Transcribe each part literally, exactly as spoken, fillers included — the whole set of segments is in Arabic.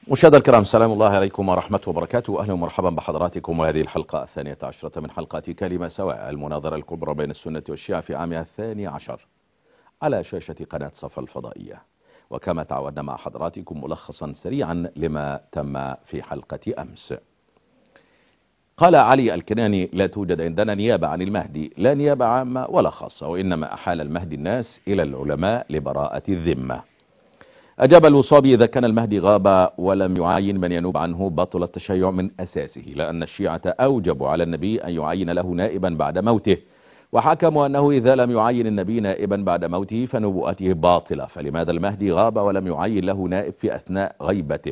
مشاهدينا الكرام، سلام الله عليكم ورحمة وبركاته. أهلا ومرحبا بحضراتكم وهذه الحلقة الثانية عشرة من حلقات كلمة سواء، المناظرة الكبرى بين السنة والشيعة في عامها الثاني عشر على شاشة قناة صفا الفضائية. وكما تعودنا مع حضراتكم ملخصا سريعا لما تم في حلقة أمس. قال علي الكناني: لا توجد عندنا نيابة عن المهدي، لا نيابة عامة ولا خاصة، وإنما أحال المهدي الناس إلى العلماء لبراءة الذمة. أجاب الوصابي: إذا كان المهدي غاب ولم يعين من ينوب عنه بطل التشيع من أساسه، لأن الشيعة أوجبوا على النبي أن يعين له نائبا بعد موته، وحكموا أنه إذا لم يعين النبي نائبا بعد موته فنبوءته باطلة، فلماذا المهدي غاب ولم يعين له نائب في أثناء غيبته؟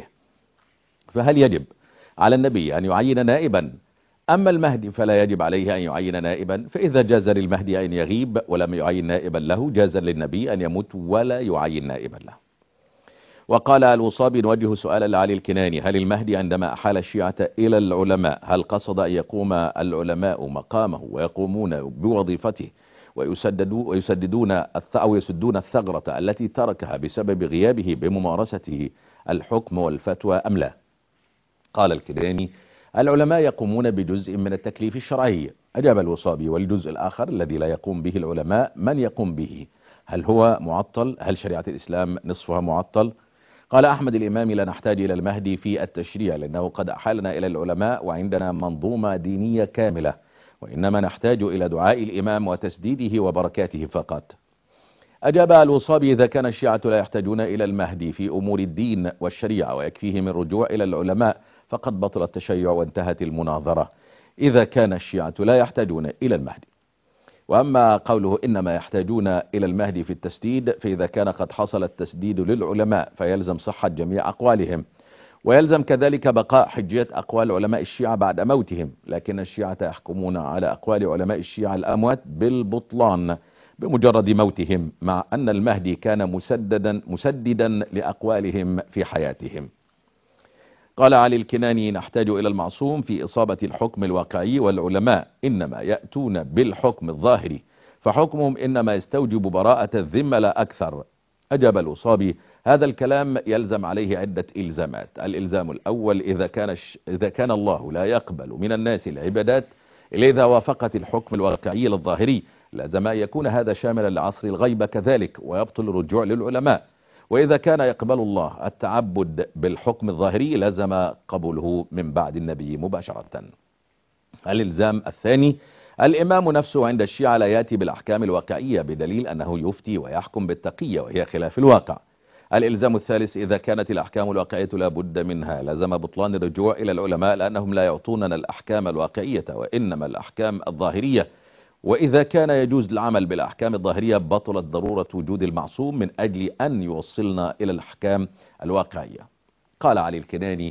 فهل يجب على النبي أن يعين نائبا؟ أما المهدي فلا يجب عليه أن يعين نائبا، فإذا جاز للمهدي أن يغيب ولم يعين نائبا له، جاز للنبي أن يموت ولا يعين نائبا له. وقال الوصابي: نوجه سؤالا لعلي الكناني: هل المهدي عندما أحال الشيعة إلى العلماء هل قصد أن يقوم العلماء مقامه ويقومون بوظيفته ويسددوا ويسددون أو يسدون الثغرة التي تركها بسبب غيابه بممارسته الحكم والفتوى أم لا؟ قال الكناني: العلماء يقومون بجزء من التكليف الشرعي. أجاب الوصابي: والجزء الآخر الذي لا يقوم به العلماء من يقوم به؟ هل هو معطل؟ هل شريعة الإسلام نصفها معطل؟ قال أحمد الإمامي: لا نحتاج إلى المهدي في التشريع، لأنه قد أحالنا إلى العلماء وعندنا منظومة دينية كاملة، وإنما نحتاج إلى دعاء الإمام وتسديده وبركاته فقط. أجاب الوصابي: إذا كان الشيعة لا يحتاجون إلى المهدي في أمور الدين والشريعة ويكفيهم الرجوع إلى العلماء فقد بطل التشيع وانتهت المناظرة. إذا كان الشيعة لا يحتاجون إلى المهدي. وأما قوله إنما يحتاجون إلى المهدي في التسديد، فإذا كان قد حصل التسديد للعلماء فيلزم صحة جميع أقوالهم، ويلزم كذلك بقاء حجية أقوال علماء الشيعة بعد موتهم، لكن الشيعة يحكمون على أقوال علماء الشيعة الأموات بالبطلان بمجرد موتهم، مع أن المهدي كان مسددا مسددا لأقوالهم في حياتهم. قال علي الكناني: نحتاج إلى المعصوم في إصابة الحكم الواقعي، والعلماء إنما يأتون بالحكم الظاهري، فحكمهم إنما يستوجب براءة الذمة لا أكثر. أجاب الوصابي: هذا الكلام يلزم عليه عدة إلزامات. الإلزام الأول: إذا كان, ش... إذا كان الله لا يقبل من الناس العبادات إلا إذا وافقت الحكم الواقعي للظاهري، لازم أن يكون هذا شاملا لعصر الغيبة كذلك، ويبطل الرجوع للعلماء. وإذا كان يقبل الله التعبد بالحكم الظاهري لازم قبوله من بعد النبي مباشرة. الإلزام الثاني: الإمام نفسه عند الشيعة لا يأتي بالأحكام الواقعية، بدليل أنه يفتي ويحكم بالتقية وهي خلاف الواقع. الإلزام الثالث: إذا كانت الأحكام الواقعية لا بد منها لازم بطلان الرجوع إلى العلماء، لأنهم لا يعطوننا الأحكام الواقعية وإنما الأحكام الظاهرية. وإذا كان يجوز العمل بالأحكام الظاهرية بطلت ضرورة وجود المعصوم من أجل أن يوصلنا إلى الأحكام الواقعية. قال علي الكناني: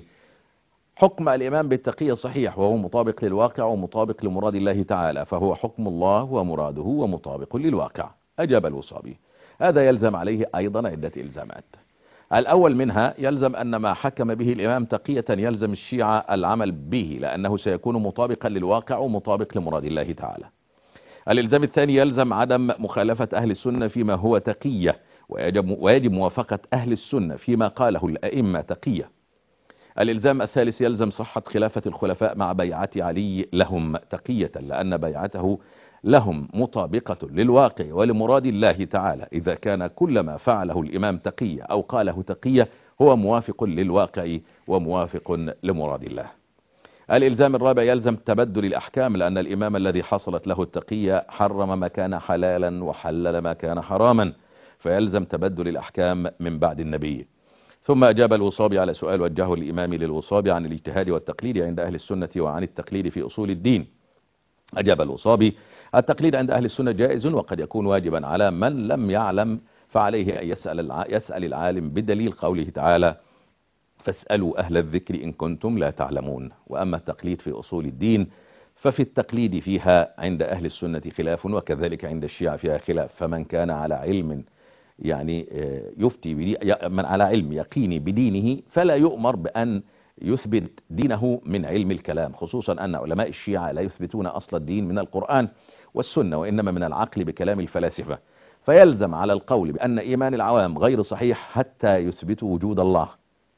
حكم الإمام بالتقية صحيح، وهو مطابق للواقع ومطابق لمراد الله تعالى، فهو حكم الله ومراده ومطابق للواقع. أجاب الوصابي: هذا يلزم عليه أيضا عدة إلزامات. الأول منها: يلزم أن ما حكم به الإمام تقية يلزم الشيعة العمل به، لأنه سيكون مطابقا للواقع ومطابق لمراد الله تعالى. الإلزام الثاني: يلزم عدم مخالفة أهل السنة فيما هو تقية، ويجب, ويجب موافقة أهل السنة فيما قاله الأئمة تقية. الإلزام الثالث: يلزم صحة خلافة الخلفاء مع بيعة علي لهم تقية، لأن بيعته لهم مطابقة للواقع ولمراد الله تعالى. إذا كان كل ما فعله الإمام تقية أو قاله تقية هو موافق للواقع وموافق لمراد الله. الإلزام الرابع: يلزم تبدل الأحكام، لأن الإمام الذي حصلت له التقية حرم ما كان حلالا وحلل ما كان حراما، فيلزم تبدل الأحكام من بعد النبي. ثم أجاب الوصابي على سؤال وجهه الإمام للوصابي عن الاجتهاد والتقليد عند أهل السنة وعن التقليد في أصول الدين. أجاب الوصابي: التقليد عند أهل السنة جائز، وقد يكون واجبا على من لم يعلم، فعليه أن يسأل يسأل العالم بدليل قوله تعالى: فاسألوا أهل الذكر إن كنتم لا تعلمون. وأما التقليد في أصول الدين ففي التقليد فيها عند أهل السنة خلاف، وكذلك عند الشيعة فيها خلاف، فمن كان على علم يعني يفتي من على علم يقيني بدينه فلا يؤمر بأن يثبت دينه من علم الكلام، خصوصا أن علماء الشيعة لا يثبتون أصل الدين من القرآن والسنة، وإنما من العقل بكلام الفلاسفة. فيلزم على القول بأن إيمان العوام غير صحيح حتى يثبتوا وجود الله،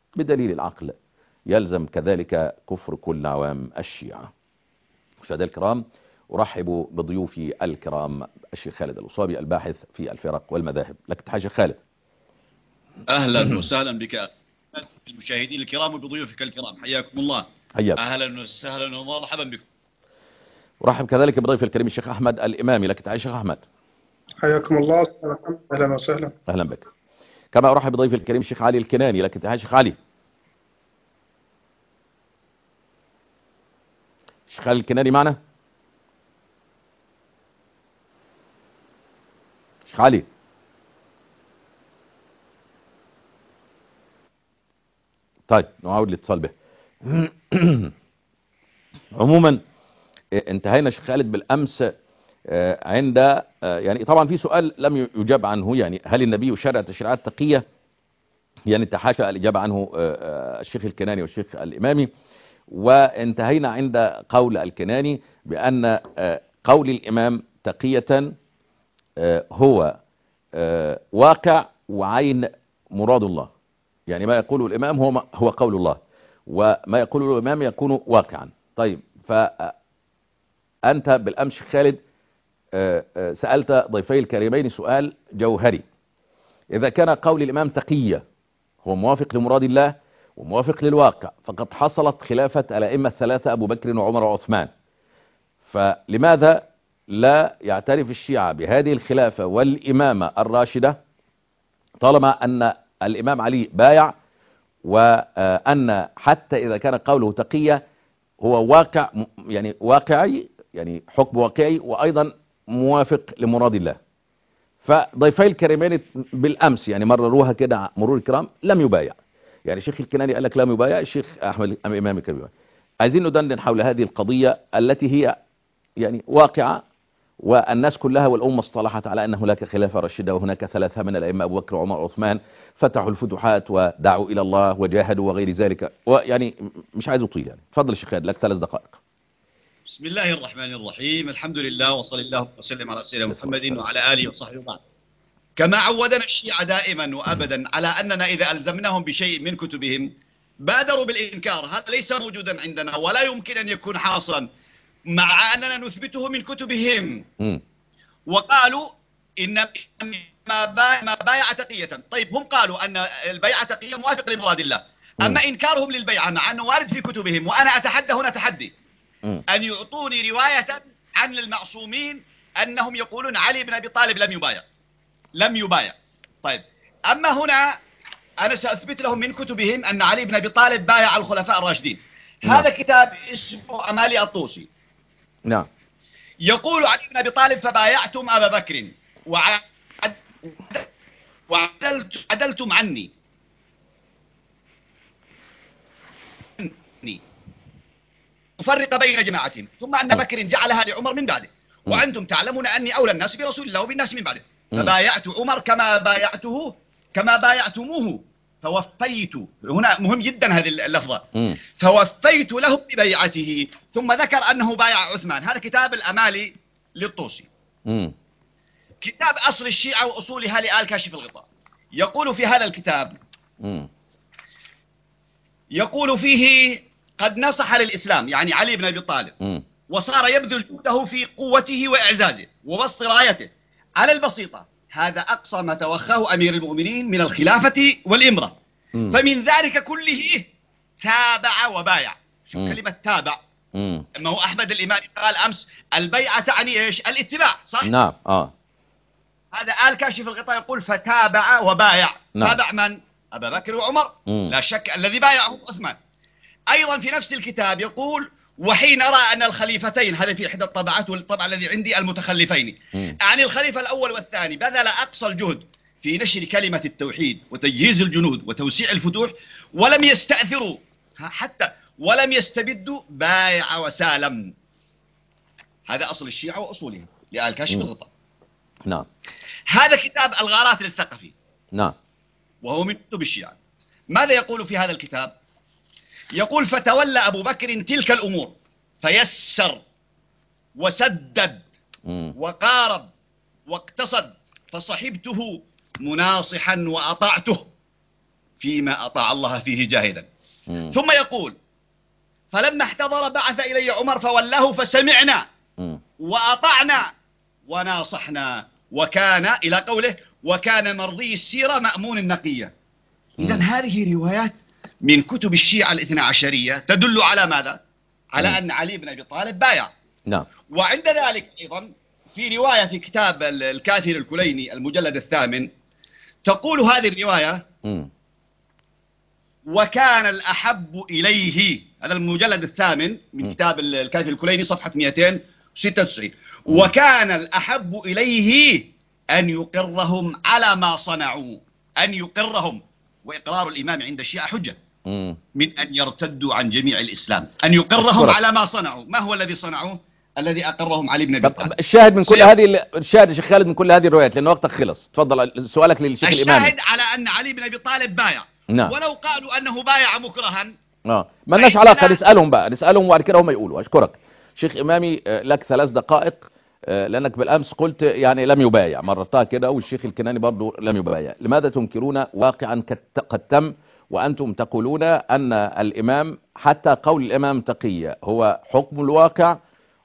بدليل العقل يلزم كذلك كفر كل عوام الشيعة. مشاهدينا الكرام، أرحب بضيوفي الكرام الشيخ خالد الأصابي الباحث في الفرق والمذاهب. لك تحية شيخ خالد. أهلا وسهلا بك المشاهدين الكرام وبضيوفك الكرام، حياكم الله. حياك. أهلا وسهلا ومرحبا بكم. أرحب كذلك بضيف الكريم الشيخ أحمد الإمامي. لك تحية شيخ أحمد. حياكم الله. أهلا وسهلا. أهلا بك. كما أرحب بضيف الكريم الشيخ علي الكناني. لك تحية شيخ علي. الشيخ علي الكناني معنا؟ الشيخ علي. طيب نعاود الاتصال به. عموما انتهينا شيخ خالد بالأمس عند يعني طبعا في سؤال لم يجاب عنه، يعني هل النبي شرع تشريعات تقية؟ يعني تحاشى الإجابة عنه الشيخ الكناني والشيخ الإمامي. وانتهينا عند قول الكناني بأن قول الإمام تقية هو واقع وعين مراد الله، يعني ما يقوله الإمام هو هو قول الله، وما يقوله الإمام يكون واقعا. طيب، فأنت بالأمس خالد سألت ضيفي الكريمين سؤال جوهري: إذا كان قول الإمام تقية هو موافق لمراد الله وموافق للواقع، فقد حصلت خلافة الأئمة الثلاثة أبو بكر وعمر وعثمان، فلماذا لا يعترف الشيعة بهذه الخلافة والإمامة الراشدة طالما أن الإمام علي بايع، وأن حتى إذا كان قوله تقية هو واقع، يعني واقعي، يعني حكم واقعي وأيضا موافق لمراد الله؟ فضيفي الكريمين بالأمس يعني مرروها كده مرور الكرام لم يبايع، يعني الشيخ الكناني قال لك لم يبايع، الشيخ أحمد الإمامي كان يبايع. عايزين ندندن حول هذه القضية التي هي يعني واقعة، والناس كلها والأمة اصطلحت على أن هناك خلافة راشدة وهناك ثلاثة من الأئمة أبو بكر وعمر وعثمان فتحوا الفتوحات ودعوا إلى الله وجاهدوا وغير ذلك، ويعني مش عايز أطيل يعني. تفضل الشيخ خالد، لك ثلاث دقائق. بسم الله الرحمن الرحيم، الحمد لله وصلى الله وسلم على سيدنا محمد وعلى آله وصحبه وبعد. كما عودنا الشيعة دائما وأبدا على أننا إذا ألزمناهم بشيء من كتبهم بادروا بالإنكار. هذا ليس موجودا عندنا ولا يمكن أن يكون حاصلا، مع أننا نثبته من كتبهم. م. وقالوا إن ما بايع تقية. طيب، هم قالوا أن البيعة تقية موافق لمراد الله. أما إنكارهم للبيعة مع أنه وارد في كتبهم، وأنا أتحدى هنا تحدي أن يعطوني رواية عن المعصومين أنهم يقولون علي بن أبي طالب لم يبايع لم يبايع. طيب، أما هنا أنا سأثبت لهم من كتبهم أن علي بن أبي طالب بايع الخلفاء الراشدين. هذا كتاب اسمه أمالي الطوسي. نعم. يقول علي بن أبي طالب: فبايعتم أبا بكر وعدلتم عني مفرق بين جماعتهم، ثم أن بكر جعلها لعمر من بعده، وأنتم تعلمون أني أولى الناس برسول الله وبالناس من بعده، فبايعت عمر كما بايعته كما بايعتموه فوفيت. هنا مهم جدا هذه اللفظة، فوفيت له ببيعته. ثم ذكر أنه بايع عثمان. هذا كتاب الأمالي للطوسي. م. كتاب أصل الشيعة وأصولها لآل كاشف الغطاء. يقول في هذا الكتاب م. يقول فيه: قد نصح للإسلام، يعني علي بن أبي طالب، م. وصار يبذل جهده في قوته وإعزازه وبسط رايته على البسيطة. هذا أقصى ما توخاه أمير المؤمنين من الخلافة والإمرة. م. فمن ذلك كله تابع وبايع. شو م. كلمة تابع؟ م. أما هو أحمد الإمام قال أمس: البيعة تعني إيش؟ الاتباع، صح؟ نعم. آه. هذا آل كاشف الغطاء يقول: فتابع وبايع. نعم. تابع من؟ أبا بكر وعمر. م. لا شك الذي بايعه عثمان. أيضا في نفس الكتاب يقول: وحين رأى أن الخليفتين، هذا في إحدى الطبعات والطبع الذي عندي، المتخلفين، يعني الخليفة الأول والثاني، بذل أقصى الجهد في نشر كلمة التوحيد وتجهيز الجنود وتوسيع الفتوح، ولم يستأثروا حتى ولم يستبدوا، بايع وسالم. هذا أصل الشيعة وأصولهم لآل كاشف الغطاء. نعم. هذا كتاب الغارات للثقفي. نعم. وهو من كتب الشيعة. ماذا يقول في هذا الكتاب؟ يقول: فتولى أبو بكر تلك الأمور فيسر وسدد م. وقارب واقتصد، فصحبته مناصحا وأطعته. فيما أطاع الله فيه جاهدا. مم. ثم يقول فلما احتضر بعث إلي عمر فولاه فسمعنا مم. وأطعنا وناصحنا وكان إلى قوله وكان مرضي السيرة مأمون النقية. إذا هذه روايات من كتب الشيعة الاثنى عشرية تدل على ماذا؟ على مم. أن علي بن أبي طالب بايع. نعم. وعند ذلك أيضا في رواية في كتاب الكاثر الكليني المجلد الثامن تقول هذه الرواية مم. وكان الأحب إليه، هذا المجلد الثامن من مم. كتاب الكاثر الكليني صفحة مئتين وستة وتسعين، وكان الأحب إليه أن يقرهم على ما صنعوا، أن يقرهم، وإقرار الإمام عند الشيعة حجة مم. من أن يرتدوا عن جميع الإسلام، أن يقرهم أشكرك. على ما صنعوا. ما هو الذي صنعوه؟ الذي أقرهم علي بن أبي طالب. الشاهد من كل سيب... هذه الشاهد يا شيخ خالد من كل هذه الروايات، لأن وقتك خلص. تفضل سؤالك للشيخ الإمامي. الشاهد على أن علي بن أبي طالب بايع. نعم. ولو قالوا أنه بايع مكرها اه ما لناش علاقة، نسألهم بقى، نسألهم وبعد كده هم يقولوا. أشكرك شيخ إمامي. لك ثلاث دقائق، لأنك بالأمس قلت يعني لم يبايع، مررتها كده، والشيخ الكناني برضو لم يبايع. لماذا تنكرون واقعا قد تم وأنتم تقولون أن الإمام، حتى قول الإمام تقية هو حكم الواقع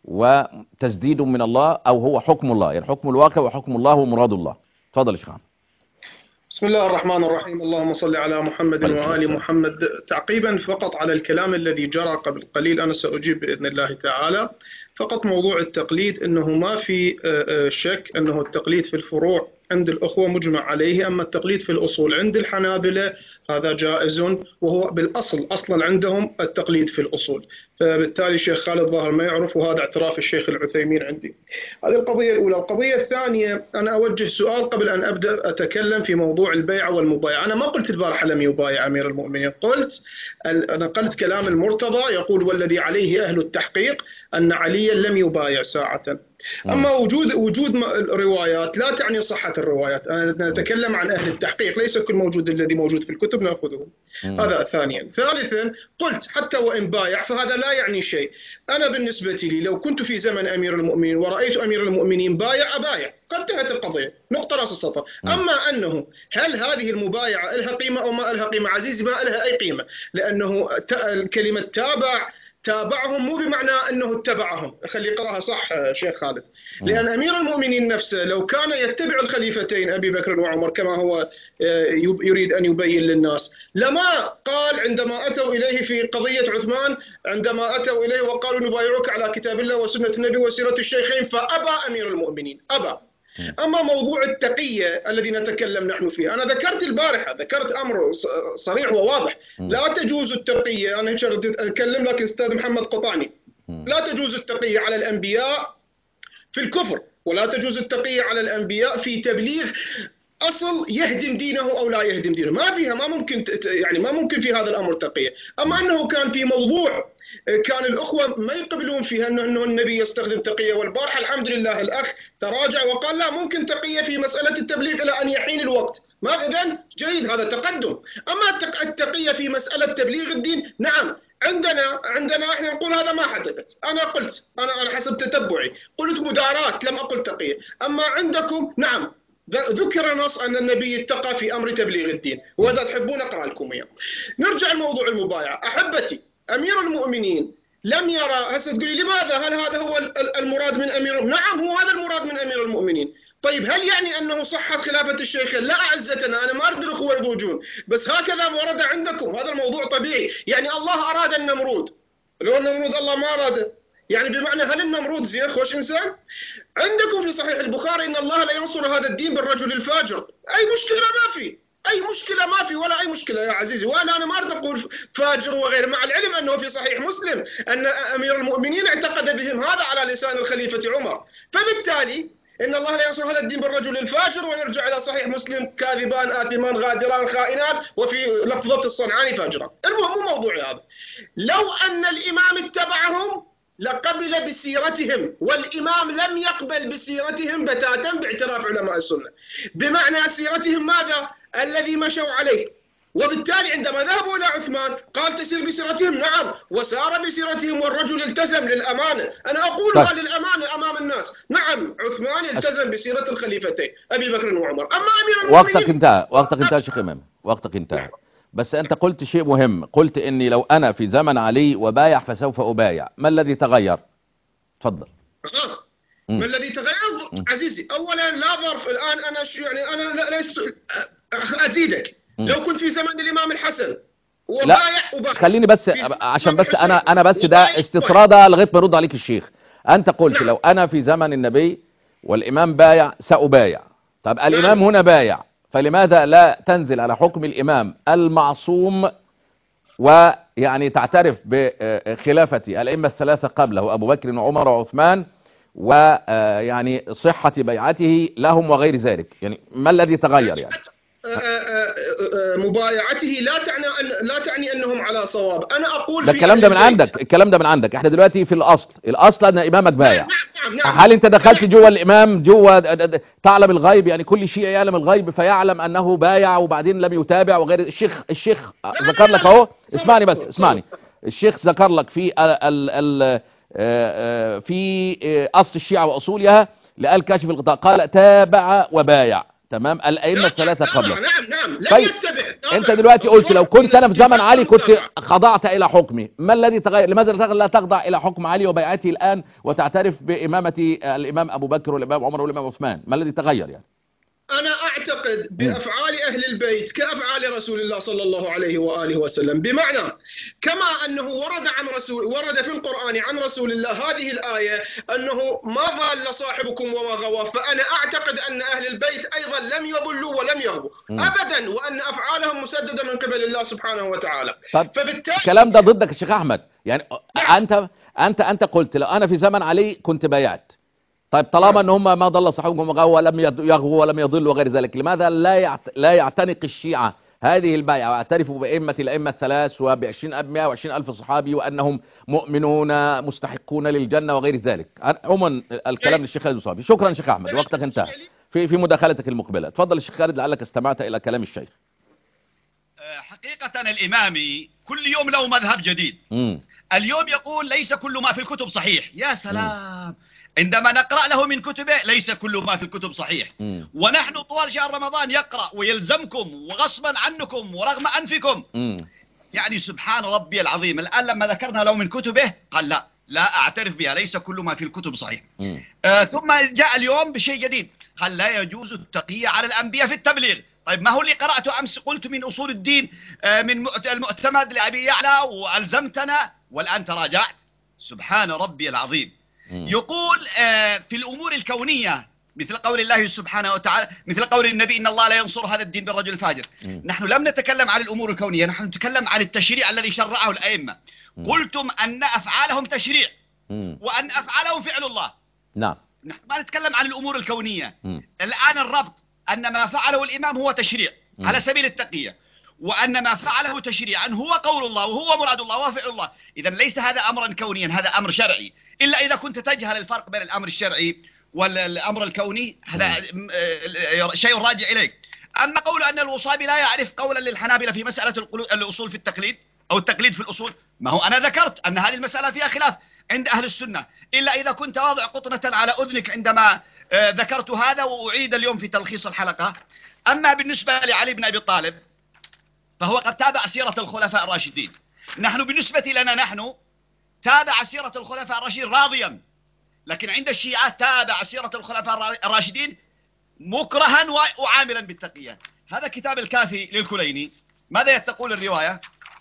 وتسديد من الله، أو هو حكم الله؟ يعني حكم الواقع وحكم الله ومراد الله. تفضل يا شيخ. بسم الله الرحمن الرحيم. اللهم صل على محمد وآل محمد. تعقيبا فقط على الكلام الذي جرى قبل قليل، أنا سأجيب بإذن الله تعالى. فقط موضوع التقليد أنه ما في شك أنه التقليد في الفروع عند الأخوة مجمع عليه، أما التقليد في الأصول عند الحنابلة هذا جائز، وهو بالأصل أصلا عندهم التقليد في الأصول. فبالتالي الشيخ خالد ظاهر ما يعرف، وهذا اعتراف الشيخ العثيمين عندي. هذه القضية الأولى. القضية الثانية، أنا أوجه سؤال قبل أن أبدأ أتكلم في موضوع البيعة والمبايعة. أنا ما قلت البارحة لم يبايع أمير المؤمنين، قلت أنا قلت كلام المرتضى يقول والذي عليه أهل التحقيق أن عليا لم يبايع ساعة. أما وجود وجود روايات لا تعني صحة الروايات. أنا نتكلم عن أهل التحقيق، ليس كل موجود الذي موجود في الكتب نأخذه. هذا ثانيا. ثالثا قلت حتى وإن بايع فهذا لا يعني شيء. أنا بالنسبة لي لو كنت في زمن أمير المؤمنين ورأيت أمير المؤمنين بايع أبايع، قد انتهت القضية، نقطة رأس السطر. أما أنه هل هذه المبايعة لها قيمة أو ما لها قيمة؟ عزيزي ما لها أي قيمة، لأنه كلمة تابع تابعهم مو بمعنى أنه اتبعهم. خلي قراها صح شيخ خالد. لأن أمير المؤمنين نفسه لو كان يتبع الخليفتين أبي بكر وعمر كما هو يريد أن يبين للناس، لما قال عندما أتوا إليه في قضية عثمان، عندما أتوا إليه وقالوا نبايعك على كتاب الله وسنة النبي وسيرة الشيخين، فأبى أمير المؤمنين، أبى. أما موضوع التقية الذي نتكلم نحن فيه، أنا ذكرت البارحة، ذكرت أمر صريح وواضح. لا تجوز التقية، أنا أتكلم لك أستاذ محمد قطعني، لا تجوز التقية على الأنبياء في الكفر، ولا تجوز التقية على الأنبياء في تبليغ أصل يهدم دينه أو لا يهدم دينه. ما فيها، ما ممكن يعني ما ممكن في هذا الأمر تقية. أما أنه كان في موضوع كان الأخوة ما يقبلون فيها أنه, أنه النبي يستخدم تقية، والبارحة الحمد لله الأخ تراجع وقال لا ممكن تقية في مسألة التبليغ إلى أن يحين الوقت. ما إذن جيد، هذا تقدم. أما التقية في مسألة تبليغ الدين، نعم عندنا عندنا احنا نقول هذا ما حدثت. انا قلت انا انا حسب تتبعي قلت مداراة، لم اقل تقية. اما عندكم نعم ذكر نص ان النبي اتقى في امر تبليغ الدين، واذا تحبون اقرا لكم اياه. نرجع لموضوع المبايعة. احبتي، امير المؤمنين لم يرى، هسه تقولي لماذا؟ هل هذا هو المراد من امير؟ نعم هو هذا المراد من امير المؤمنين. طيب هل يعني انه صحت خلافة الشيخين؟ لا اعزتنا، انا ما اريد الاخوة يضوجون، بس هكذا ورد عندكم، هذا الموضوع طبيعي. يعني الله اراد النمرود، لو النمرود الله ما اراده، يعني بمعنى هل النمرود زين خوش انسان؟ عندكم في صحيح البخاري ان الله لا ينصر هذا الدين بالرجل الفاجر. اي مشكلة ما في، اي مشكلة ما في، ولا اي مشكلة يا عزيزي. وانا انا ما اريد اقول فاجر وغيره، مع العلم انه في صحيح مسلم ان امير المؤمنين اعتقد بهم هذا على لسان الخليفة عمر. فبالتالي ان الله لا ينصر هذا الدين بالرجل الفاجر، ويرجع الى صحيح مسلم كاذبان آثمان غادران خائنان، وفي لفظة الصنعاني فاجران. المهم مو موضوعي هذا. لو ان الامام اتبعهم لقبل بسيرتهم، والإمام لم يقبل بسيرتهم بتاتا باعتراف علماء السنة. بمعنى سيرتهم ماذا؟ الذي مشوا عليه. وبالتالي عندما ذهبوا إلى عثمان قال تسير بسيرتهم، نعم وسار بسيرتهم، والرجل التزم للأمانة. أنا أقولها للأمانة أمام الناس. نعم عثمان التزم بسيرة الخليفتين أبي بكر وعمر. أما أمير المؤمنين وقتك انتهى، وقتك انتهى شيخ إمام، وقتك انتهى. بس أنت قلت شيء مهم، قلت إني لو أنا في زمن علي وبايع فسوف أبايع. ما الذي تغير؟ تفضل. ما الذي تغير عزيزي؟ أولا لا ظرف الآن، أنا شو يعني أنا لا ليس أزيدك. م. لو كنت في زمن الإمام الحسن وبايع وبايع، خليني بس عشان بس أنا أنا بس ده استطرادة لغاية ما يرد عليك الشيخ. أنت قلت نعم. لو أنا في زمن النبي والإمام بايع سأبايع. طب الإمام نعم. هنا بايع، فلماذا لا تنزل على حكم الإمام المعصوم ويعني تعترف بخلافة الأئمة الثلاثة قبله أبو بكر وعمر وعثمان ويعني صحة بيعته لهم وغير ذلك؟ يعني ما الذي تغير يعني؟ مبايعته لا تعني أن لا تعني انهم على صواب. انا اقول ده الكلام ده من عندك، الكلام ده من عندك. احنا دلوقتي في الاصل، الاصل ان امامك بايع. نعم نعم نعم. هل انت دخلت جوه الامام جوه تعلم الغيب؟ يعني كل شيء يعلم الغيب فيعلم انه بايع وبعدين لم يتابع وغير. الشيخ الشيخ ذكر لك اهو، اسمعني بس اسمعني. الشيخ ذكر لك في ال ال في اصل الشيعة واصولها لقال كاشف الغطاء قال تابع وبايع. تمام. الأئمة الثلاثة قبله. نعم نعم لم طيب يتبع. انت دلوقتي قلت لو كنت انا في زمن علي كنت خضعت الى حكمي. ما الذي تغير؟ لماذا لا تخضع الى حكم علي وبيعته الان وتعترف بامامة الامام ابو بكر والامام عمر والامام عثمان؟ ما الذي تغير يعني؟ أنا أعتقد بأفعال أهل البيت كأفعال رسول الله صلى الله عليه وآله وسلم، بمعنى كما أنه ورد عن رسول ورد في القرآن عن رسول الله هذه الآية أنه ما ضل صاحبكم وما غوى، فأنا أعتقد أن أهل البيت أيضا لم يضلوا ولم يغووا أبدا، وأن أفعالهم مسددة من قبل الله سبحانه وتعالى. فبالتالي الكلام ده ضدك يا شيخ أحمد يعني. نعم. أنت أنت أنت قلت لو أنا في زمن علي كنت بايعت. طيب طالما ان هم ما ضل صاحبهم وما غوى ولم يغووا ولم يضلوا وغير ذلك، لماذا لا يعت... لا يعتنق الشيعة هذه البيعة واعترفوا بأئمة الأئمة الثلاث وبعشرين مئة وعشرين ألف صحابي وأنهم مؤمنون مستحقون للجنة وغير ذلك؟ عموما الكلام للشيخ خالد الصافي. شكرا شيخ أحمد، وقتك انتهى في في مداخلتك المقبلة. تفضل الشيخ خالد لعلك استمعت إلى كلام الشيخ. حقيقة الإمامي كل يوم له مذهب جديد. م. اليوم يقول ليس كل ما في الكتب صحيح. يا سلام. م. عندما نقرأ له من كتبه ليس كل ما في الكتب صحيح. م. ونحن طوال شهر رمضان يقرأ ويلزمكم وغصبا عنكم ورغم أنفكم. م. يعني سبحان ربي العظيم. الآن لما ذكرنا له من كتبه قال لا لا أعترف بها، ليس كل ما في الكتب صحيح. آه ثم جاء اليوم بشيء جديد، قال لا يجوز التقية على الأنبياء في التبليغ. طيب ما هو اللي قرأته أمس قلت من أصول الدين آه من المعتمد لأبي يعلى وألزمتنا والآن تراجعت؟ سبحان ربي العظيم. يقول آه في الأمور الكونية مثل قول الله سبحانه وتعالى، مثل قول النبي إن الله لا ينصر هذا الدين بالرجل الفاجر. م. نحن لم نتكلم عن الأمور الكونية، نحن نتكلم عن التشريع الذي شرعه الأئمة. م. قلتم أن أفعالهم تشريع م. وأن أفعالهم فعل الله. نعم. نحن ما نتكلم عن الأمور الكونية. م. الآن الربط أن ما فعله الإمام هو تشريع م. على سبيل التقية، وأن ما فعله تشريعا هو قول الله وهو مراد الله وفعل الله. إذا ليس هذا أمرا كونيا، هذا أمر شرعي، إلا إذا كنت تجهل الفرق بين الأمر الشرعي والأمر الكوني، هذا شيء راجع إليك. أما قول أن الوصابي لا يعرف قولا للحنابلة في مسألة الأصول في التقليد أو التقليد في الأصول، ما هو أنا ذكرت أن هذه المسألة فيها خلاف عند أهل السنة، إلا إذا كنت واضع قطنة على أذنك عندما ذكرت هذا، وأعيد اليوم في تلخيص الحلقة. أما بالنسبة لعلي بن أبي طالب فهو قد تابع سيرة الخلفاء الراشدين. نحن بالنسبة لنا نحن تابع سيرة الخلفاء الراشدين راضيا، لكن عند الشيعة تابع سيرة الخلفاء الراشدين مكرها وعاملا بالتقية. هذا كتاب الكافي للكليني. ماذا تقول الرواية؟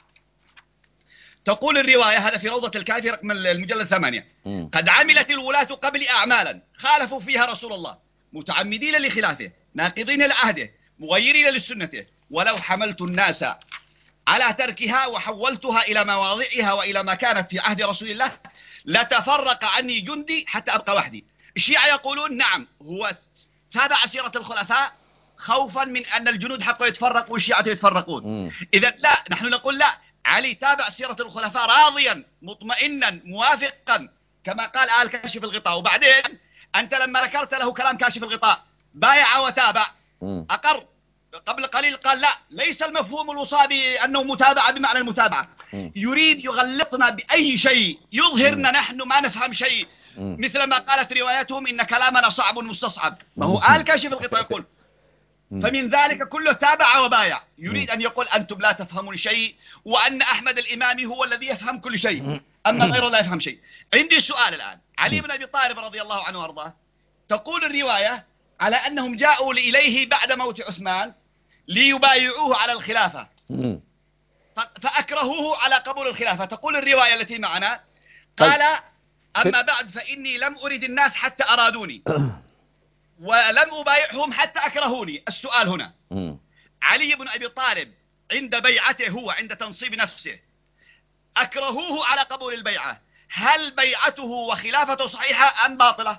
تقول الرواية هذا في روضة الكافي رقم المجلد ثمانية. م. قد عملت الولاة قبل أعمالا خالفوا فيها رسول الله متعمدين لخلافه ناقضين لعهده مغيرين لسنته، ولو حملت الناس على تركها وحولتها إلى مواضعها وإلى ما كانت في عهد رسول الله لتفرق عني جندي حتى أبقى وحدي. الشيعة يقولون نعم هو تابع سيرة الخلفاء خوفا من أن الجنود حقه يتفرقوا والشيعة يتفرقون. إذا لا، نحن نقول لا، علي تابع سيرة الخلفاء راضيا مطمئنا موافقا كما قال آل كاشف الغطاء. وبعدين أنت لما ذكرت له كلام كاشف الغطاء بايع وتابع أقر. قبل قليل قال لا، ليس المفهوم الوصابي أنه متابعة بمعنى المتابعة، يريد يغلطنا بأي شيء يظهرنا نحن ما نفهم شيء، مثل ما قالت رواياتهم إن كلامنا صعب مستصعب. ما هو آل كاشف الغطاء يقول فمن ذلك كله تابع وبايع، يريد أن يقول أنتم لا تفهمون شيء، وأن أحمد الإمامي هو الذي يفهم كل شيء، أما غيره لا يفهم شيء. عندي سؤال الآن، علي بن أبي طالب رضي الله عنه وارضاه، تقول الرواية على أنهم جاءوا إليه بعد موت عثمان ليبايعوه على الخلافة، فأكرهوه على قبول الخلافة. تقول الرواية التي معنا قال: أما بعد فإني لم أرد الناس حتى أرادوني ولم أبايعهم حتى أكرهوني. السؤال هنا، علي بن أبي طالب عند بيعته، هو عند تنصيب نفسه، أكرهوه على قبول البيعة، هل بيعته وخلافته صحيحة أم باطلة؟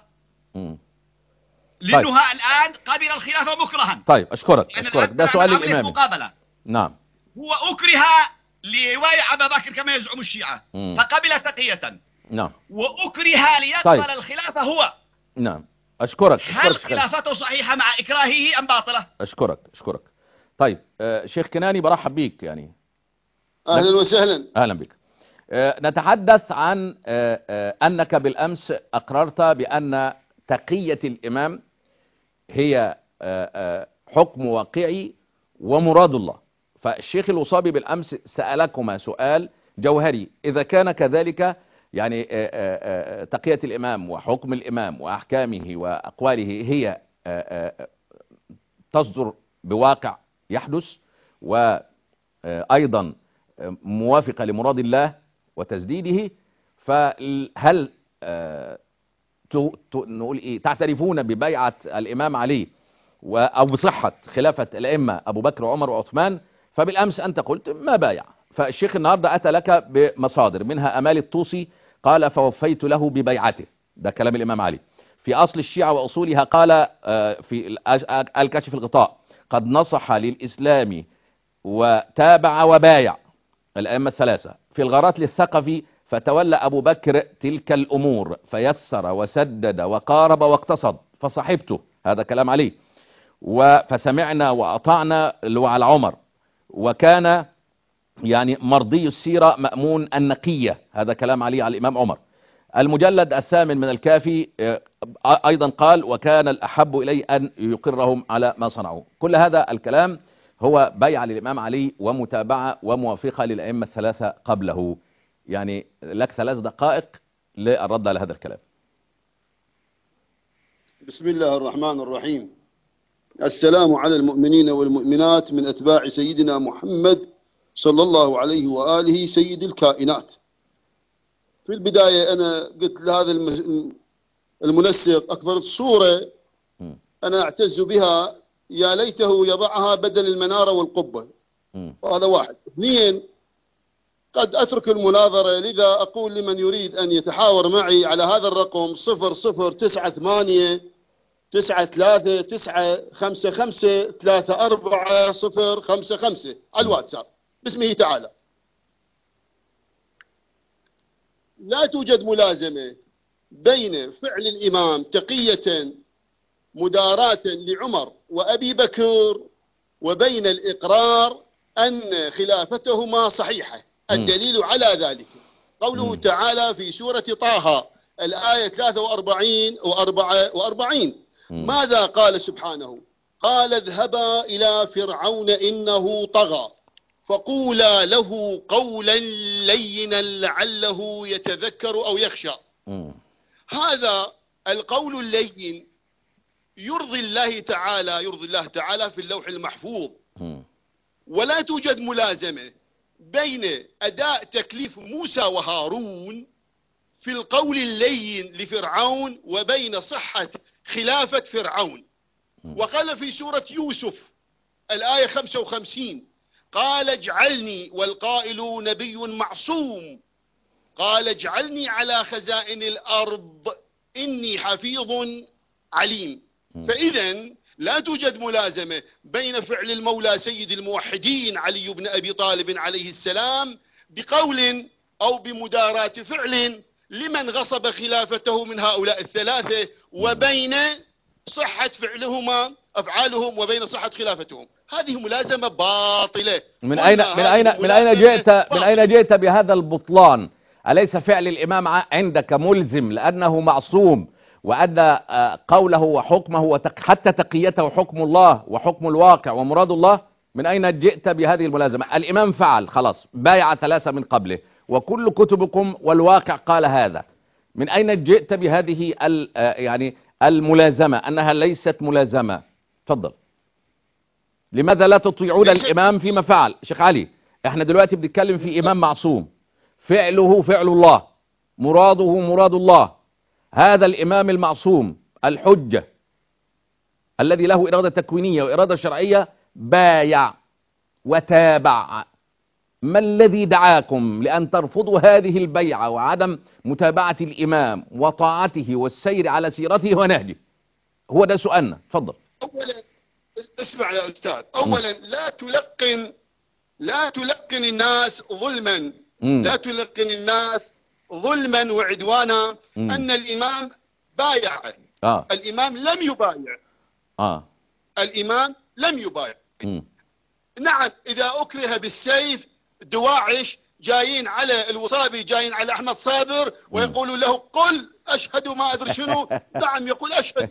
لأنه طيب. الآن قبل الخلافة مكرها. طيب أشكرك أشكرك ده سؤالي الإمامي. مقابلة. نعم. هو أكره ليبايع أبا بكر كما يزعم الشيعة، مم. فقبل تقية. نعم. وأكره ليقبل طيب. الخلافة هو. نعم. أشكرك. هل أشكرك خلافته صحيحة مع إكراهه أم باطلة؟ أشكرك أشكرك. طيب آه شيخ كناني برحب بيك يعني. أهلا وسهلا. أهلا بك. آه نتحدث عن آه آه أنك بالأمس أقررت بأن تقية الإمام هي آه آه حكم واقعي ومراد الله. فالشيخ الوصابي بالأمس سألكما سؤال جوهري، إذا كان كذلك يعني تقية الإمام وحكم الإمام وأحكامه وأقواله هي تصدر بواقع يحدث وأيضا موافقة لمراد الله وتسديده، فهل نقول إيه تعترفون ببيعة الإمام علي أو بصحة خلافة الأئمة أبو بكر وعمر وعثمان؟ فبالأمس أنت قلت ما بايع، فالشيخ النهاردة أتى لك بمصادر منها أمال الطوسي قال: فوفيت له ببيعته، ده كلام الإمام علي. في أصل الشيعة وأصولها قال في الكشف الغطاء: قد نصح للإسلام وتابع وبايع الأئمة الثلاثة. في الغارات للثقفي: فتولى أبو بكر تلك الأمور فيسر وسدد وقارب واقتصد فصحبته، هذا كلام علي. فسمعنا وأطعنا على عمر، وكان يعني مرضي السيرة مأمون النقية، هذا كلام علي على الإمام عمر. المجلد الثامن من الكافي أيضا قال: وكان الأحب إلي أن يقرهم على ما صنعوا. كل هذا الكلام هو بيع للإمام علي ومتابعة وموافقة للأئمة الثلاثة قبله. يعني لك ثلاث دقائق للرد على هذا الكلام. بسم الله الرحمن الرحيم. السلام على المؤمنين والمؤمنات من أتباع سيدنا محمد صلى الله عليه وآله سيد الكائنات. في البداية أنا قلت لهذا المنسق أكبرت صورة أنا أعتز بها، يا ليته يضعها بدل المنارة والقبة. وهذا واحد. اثنين، قد أترك المناظرة، لذا أقول لمن يريد أن يتحاور معي على هذا الرقم صفر صفر تسعة ثمانية تسعة ثلاثة تسعة خمسة خمسة ثلاثة أربعة صفر خمسة خمسة على الواتساب باسمه تعالى. لا توجد ملازمة بين فعل الإمام تقية مداراة لعمر وأبي بكر وبين الإقرار أن خلافتهما صحيحة. الدليل على ذلك قوله تعالى في سورة طه الآية ثلاثة وأربعين وأربعة وأربعين. ماذا قال سبحانه؟ قال: اذهبا إلى فرعون إنه طغى فقولا له قولا لينا لعله يتذكر أو يخشى. هذا القول اللين يرضي الله تعالى، يرضي الله تعالى في اللوح المحفوظ. ولا توجد ملازمة بين أداء تكليف موسى وهارون في القول اللين لفرعون وبين صحة خلافة فرعون. وقال في سورة يوسف الآية خمسة وخمسين: قال اجعلني، والقائل نبي معصوم، قال اجعلني على خزائن الأرض إني حفيظ عليم. فإذا لا توجد ملازمة بين فعل المولى سيد الموحدين علي بن أبي طالب عليه السلام بقول أو بمداراة فعل لمن غصب خلافته من هؤلاء الثلاثة وبين صحة فعلهما أفعالهم وبين صحة خلافتهم. هذه ملازمة باطلة. من أين من أين من أين جئت من أين جئت بهذا البطلان؟ أليس فعل الإمام عندك ملزم لأنه معصوم وأن قوله وحكمه وحتى تقيته حكم الله وحكم الواقع ومراد الله، من أين جئت بهذه الملازمة؟ الإمام فعل خلاص، بايع ثلاثة من قبله وكل كتبكم والواقع قال هذا، من أين جئت بهذه يعني الملازمة أنها ليست ملازمة؟ تفضل. لماذا لا تطيعون الإمام فيما فعل؟ شيخ علي، احنا دلوقتي بنتكلم في إمام معصوم، فعله فعل الله، مراده مراد الله. هذا الإمام المعصوم الحجة الذي له إرادة تكوينية وإرادة شرعية بايع وتابع. ما الذي دعاكم لأن ترفضوا هذه البيعة وعدم متابعة الإمام وطاعته والسير على سيرته ونهجه؟ هو ده سؤالنا. تفضل. أولا اسمع يا أستاذ، أولا لا تلقن لا تلقن الناس ظلما مم. لا تلقن الناس ظلما وعدوانا مم. أن الإمام بايع. آه. الإمام لم يبايع. آه. الإمام لم يبايع. مم. نعم، إذا أكره بالسيف دواعش جايين على الوصابي، جايين على أحمد صابر ويقولوا له قل أشهد ما أدري شنو. نعم يقول أشهد.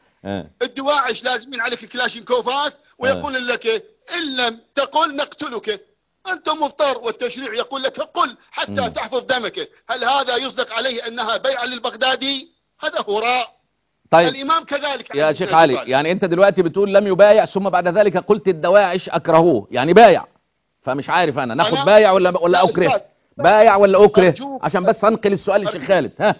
الدواعش لازمين عليك كلاشينكوفات ويقول لك إن لم تقل نقتلك. أنت مضطر، والتشريع يقول لك قل حتى مم. تحفظ دمك. هل هذا يصدق عليه أنها بيعة للبغدادي؟ هذا هراء. طيب الإمام كذلك يا شيخ علي، يعني أنت دلوقتي بتقول لم يبايع ثم بعد ذلك قلت الدواعش أكرهوه، يعني بايع. فمش عارف أنا ناخد بايع ولا ولا أكره؟ بايع ولا أكره؟ عشان بس أنقل السؤال للشيخ خالد. ها،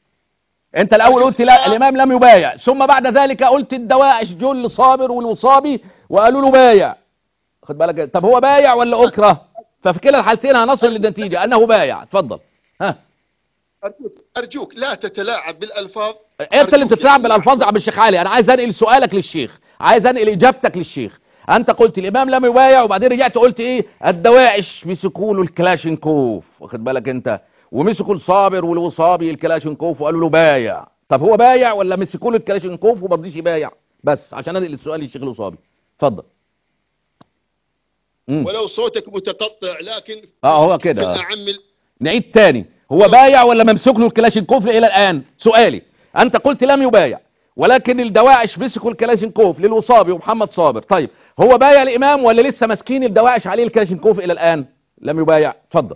أنت الأول قلت لا الإمام لم يبايع، ثم بعد ذلك قلت الدواعش جل صابر والوصابي وقالوا له بايع. خد بالك، طب هو بايع ولا أكره؟ ففي كلا الحالتين هنصل للنتيجة أنه بايع. اتفضل. ها، أرجوك, أرجوك لا تتلاعب بالألفاظ. انت اللي بتتلاعب بالالفاظ يا عم الشيخ علي. انا عايز انقل سؤالك للشيخ، عايز انقل اجابتك للشيخ. انت قلت الامام لم يبايع وبعدين رجعت قلت ايه؟ الدواعش مسكوا له الكلاشينكوف، واخد بالك انت، ومسكوا الصابر والوصابي الكلاشينكوف وقالوا له بايع. طب هو بايع ولا مسكوا له الكلاشينكوف وما رضيش يبايع؟ بس عشان انقل السؤال للشيخ الوصابي. اتفضل. ولو صوتك متقطع لكن اه هو كده. أعمل. نعيد تاني، هو بايع ولا ممسك له الكلاشينكوف الى الان؟ سؤالي، انت قلت لم يبايع ولكن الدواعش مسكوا الكلاشينكوف للوصابي ومحمد صابر. طيب هو بايع الامام ولا لسه ماسكين الدواعش عليه الكلاشينكوف الى الان؟ لم يبايع. اتفضل.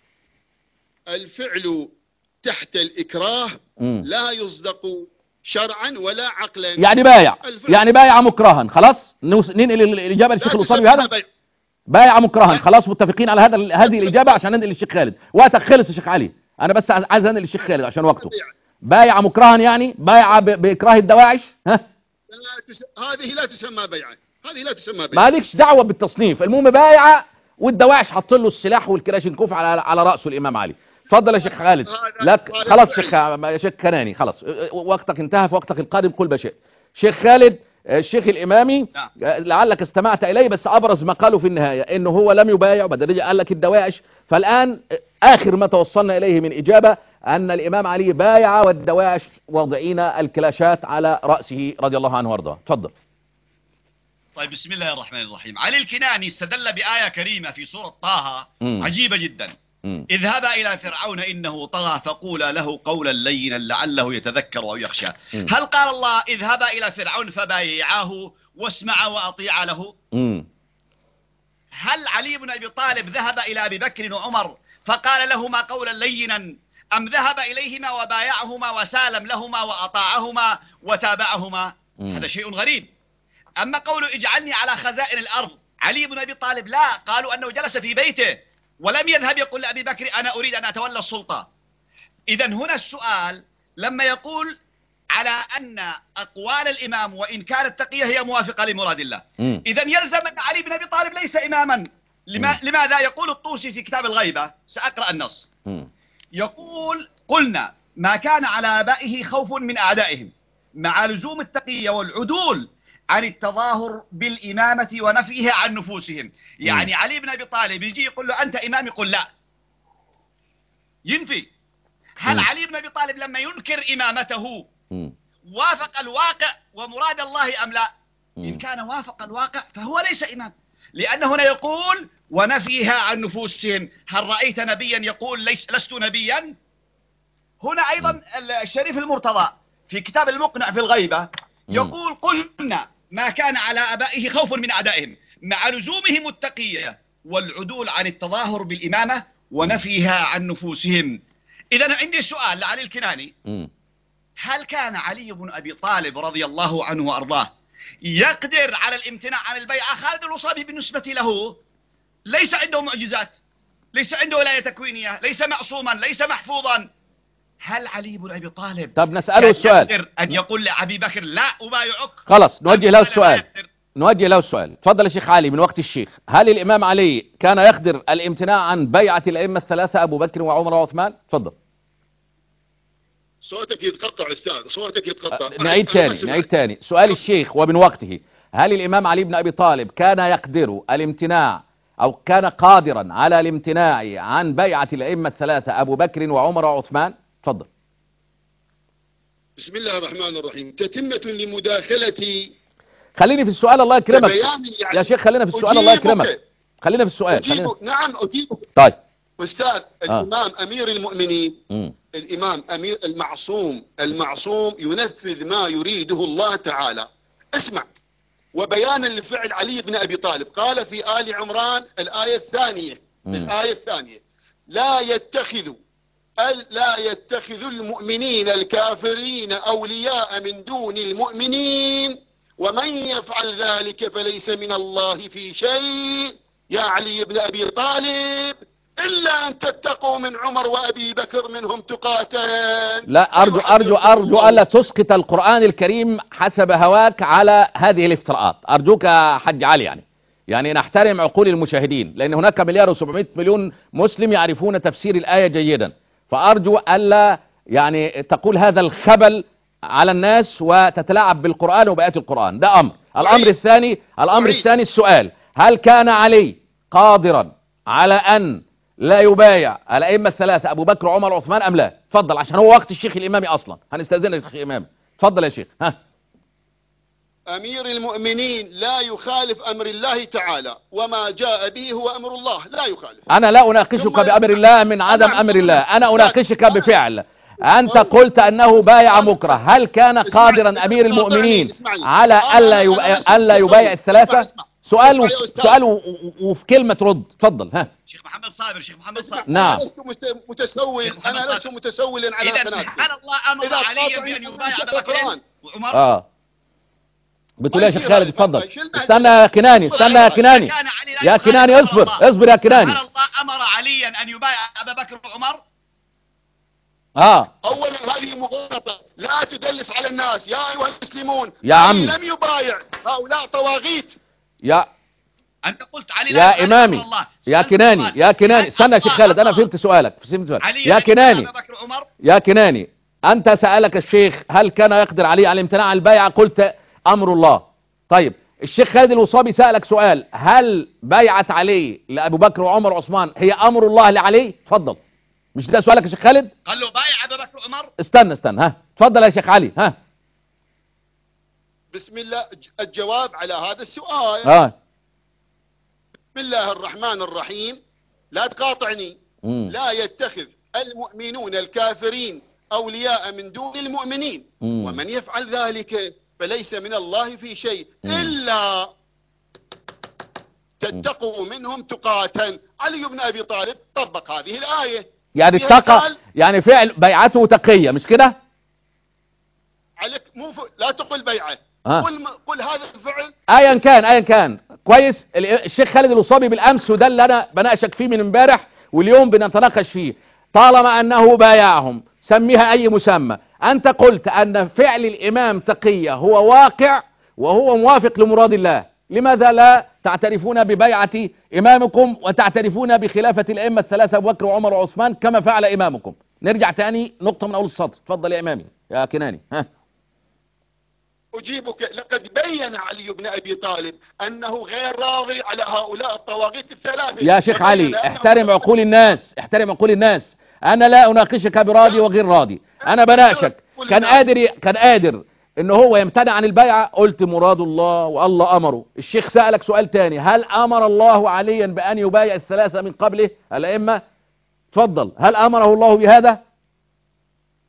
الفعل تحت الإكراه مم. لا يصدق شرعا ولا عقلا. يعني بايع، الفعل. يعني بايع مكرها. خلاص ننقل الاجابه للشيخ الوصابي. هذا بايع مكرها. خلاص متفقين على هذا هذه الاجابه عشان ننقل للشيخ خالد. وقتك خلص يا شيخ علي، انا بس عايز انقل للشيخ خالد عشان وقته. بايع مكرها يعني بايع باكراه الدواعش. ها، لا تس... هذه لا تسمى بيعه، هذه لا تسمى بيعه. ما لكش دعوه بالتصنيف، المهم بايعه والدواعش حط له السلاح والكلاشينكوف على على راسه الامام علي. اتفضل يا شيخ خالد. لك خلاص شيخ شيخ كناني، خلاص وقتك انتهى، في وقتك القادم قل ما شئت. شيخ خالد الشيخ الامامي لعلك استمعت اليه، بس ابرز ما قاله في النهايه انه هو لم يبايع وبعد رجع قال لك الدواعش. فالان اخر ما توصلنا اليه من اجابه ان الامام علي بايع والدواعش واضعين الكلاشات على راسه رضي الله عنه وارضاه. تفضل. طيب بسم الله الرحمن الرحيم. علي الكناني استدل بآية كريمة في سورة طه مم. عجيبة جدا. مم. اذهبا إلى فرعون إنه طغى فقولا له قولا لينا لعله يتذكر أو يخشى. مم. هل قال الله اذهبا إلى فرعون فبايعاه واسمعا وأطيعا له؟ مم. هل علي بن أبي طالب ذهب إلى أبي بكر وعمر فقال لهما قولا لينا، أم ذهب إليهما وبايعهما وسالم لهما وأطاعهما وتابعهما؟ مم. هذا شيء غريب. أما قول اجعلني على خزائن الأرض، علي بن أبي طالب لا، قالوا أنه جلس في بيته ولم يذهب يقول لأبي بكر أنا أريد أن أتولى السلطة. إذا هنا السؤال لما يقول على أن أقوال الإمام وإن كانت تقية هي موافقة لمراد الله، إذا يلزم أن علي بن أبي طالب ليس إماما. لما لماذا؟ يقول الطوسي في كتاب الغيبة، سأقرأ النص. مم. يقول قلنا ما كان على آبائه خوف من أعدائهم مع لزوم التقية والعدول عن التظاهر بالإمامة ونفيها عن نفوسهم. يعني مم. علي بن أبي طالب يجي يقول له أنت إمام، يقول لا، ينفي. هل مم. علي بن أبي طالب لما ينكر إمامته مم. وافق الواقع ومراد الله أم لا؟ مم. إن كان وافق الواقع فهو ليس إمام، لأن هنا يقول ونفيها عن نفوسهم. هل رأيت نبيا يقول ليس لست نبيا؟ هنا أيضا الشريف المرتضى في كتاب المقنع في الغيبة يقول قلنا ما كان على آبائه خوف من أعدائهم مع لزومهم التقية والعدول عن التظاهر بالإمامة ونفيها عن نفوسهم. إذا عندي سؤال لعلي الكناني، هل كان علي بن أبي طالب رضي الله عنه وأرضاه يقدر على الامتناع عن البيعة؟ خالد الوصابي بالنسبة له ليس عنده معجزات، ليس عنده ولاية تكوينية، ليس معصوما، ليس محفوظا. هل علي بن أبي طالب طب نسأله السؤال يقدر أن يقول لأبي بكر لا أبايعك؟ خلاص نوجه له السؤال، نوجه له السؤال. تفضل يا شيخ علي من وقت الشيخ. هل الإمام علي كان يقدر الامتناع عن بيعة الأئمة الثلاثة أبو بكر وعمر وعثمان؟ تفضل. صوتك يتقطع أستاذ، صوتك يتقطع. نعيد تاني نعيد تاني سؤال الشيخ ومن وقته. هل الإمام علي بن أبي طالب كان يقدر الامتناع أو كان قادرا على الامتناع عن بيعة الأئمة الثلاثة أبو بكر وعمر وعثمان؟ تفضل. بسم الله الرحمن الرحيم. تتمة لمداخلتي. خليني في السؤال الله يكرمك يعني يا شيخ، خلينا في السؤال الله يكرمك. خلينا في السؤال. خلينا. نعم أجيبك. طيب أستاذ الإمام آه. أمير المؤمنين م. الإمام أمير المعصوم المعصوم ينفذ ما يريده الله تعالى. اسمع، وبيانا لفعل علي بن أبي طالب قال في آل عمران الآية الثانية م. الآية الثانية لا يتخذ لا يتخذ المؤمنين الكافرين أولياء من دون المؤمنين ومن يفعل ذلك فليس من الله في شيء يا علي بن أبي طالب إلا أن تتقوا من عمر وأبي بكر منهم تقاتل. لا أرجو أرجو أرجو ألا تسقط القرآن الكريم حسب هواك على هذه الافتراءات. أرجوك يا حج علي، يعني يعني نحترم عقول المشاهدين، لأن هناك مليار وسبعمائة مليون مسلم يعرفون تفسير الآية جيدا، فأرجو ألا يعني تقول هذا الخبل على الناس وتتلاعب بالقرآن وبآيات القرآن. ده أمر. الأمر الثاني الأمر الثاني السؤال: هل كان علي قادرا على أن لا يبايع الأئمة الثلاثة أبو بكر وعمر وعثمان أم لا؟ تفضل، عشان هو وقت الشيخ الإمامي أصلا، هنستأذن الشيخ الإمامي. تفضل يا شيخ. ها. أمير المؤمنين لا يخالف أمر الله تعالى، وما جاء به هو أمر الله، لا يخالف. أنا لا أناقشك بأمر الله من عدم أمر الله، أنا أناقشك بفعل. أنت قلت أنه بايع مكره، هل كان قادرا أمير المؤمنين على ألا يبايع الثلاثة؟ سؤال و... سؤال و... وفي كلمة رد. تفضل. ها شيخ محمد صابر. شيخ محمد صابر نعم. أنا لست متسول أنا لست متسولا على قناتكم. إذا سبحان الله أمر علي بأن يبايع أبا بكر وعمر. آه بتقول يا شيخ خالد اتفضل. استنى يا كناني استنى يا كناني يا كناني اصبر اصبر يا كناني. سبحان الله أمر عليا أن يبايع أبا بكر وعمر. اه اولا هذه مغالطه، لا تدلس على الناس يا ايها المسلمون. يا عمي لم يبايع، هؤلاء طواغيت. يا انت قلت علي يا امامي يا كناني يا كناني استنى يا شيخ خالد، انا فهمت سؤالك فهمت سؤالك يا كناني يا كناني. انت سألك الشيخ هل كان يقدر عليه على الامتناع عن البيعة، قلت امر الله. طيب الشيخ خالد الوصابي سألك سؤال: هل بيعة علي لابو بكر وعمر وعثمان هي امر الله لعلي؟ تفضل. مش ده سؤالك يا شيخ خالد؟ قال له بايع ابو بكر وعمر. استنى استنى ها تفضل يا شيخ علي. ها بسم الله الجواب على هذا السؤال. اه بسم الله الرحمن الرحيم. لا تقاطعني. مم. لا يتخذ المؤمنون الكافرين أولياء من دون المؤمنين مم. ومن يفعل ذلك فليس من الله في شيء مم. إلا تتقوا منهم تقاتا. علي بن أبي طالب طبق هذه الآية، يعني اتقى، يعني فعل بيعته تقية، مش كده؟ عليك مو ف... لا تقل بيعه. آه. قل م... قل هذا الفعل ايا كان ايا كان كويس. الشيخ خالد الوصابي بالامس، وده اللي انا بناقشك فيه من امبارح واليوم بنتناقش فيه، طالما انه بايعهم سميها اي مسمى. انت قلت ان فعل الامام تقية هو واقع وهو موافق لمراد الله، لماذا لا تعترفون ببيعة امامكم وتعترفون بخلافة الائمة الثلاثة ابو بكر وعمر وعثمان كما فعل امامكم؟ نرجع تاني نقطة من اول السطر. تفضل يا امامي يا كناني. ها أجيبك. لقد بين علي بن أبي طالب أنه غير راضي على هؤلاء الطواغيت الثلاثة. يا شيخ علي احترم عقول الناس، احترم عقول الناس. انا لا اناقشك براضي وغير راضي، انا بناقشك. كان قادر كان قادر ان هو يمتنع عن البيعة، قلت مراد الله والله امره. الشيخ سألك سؤال تاني: هل امر الله عليا بان يبايع الثلاثة من قبله الائمة؟ تفضل. هل امره الله بهذا؟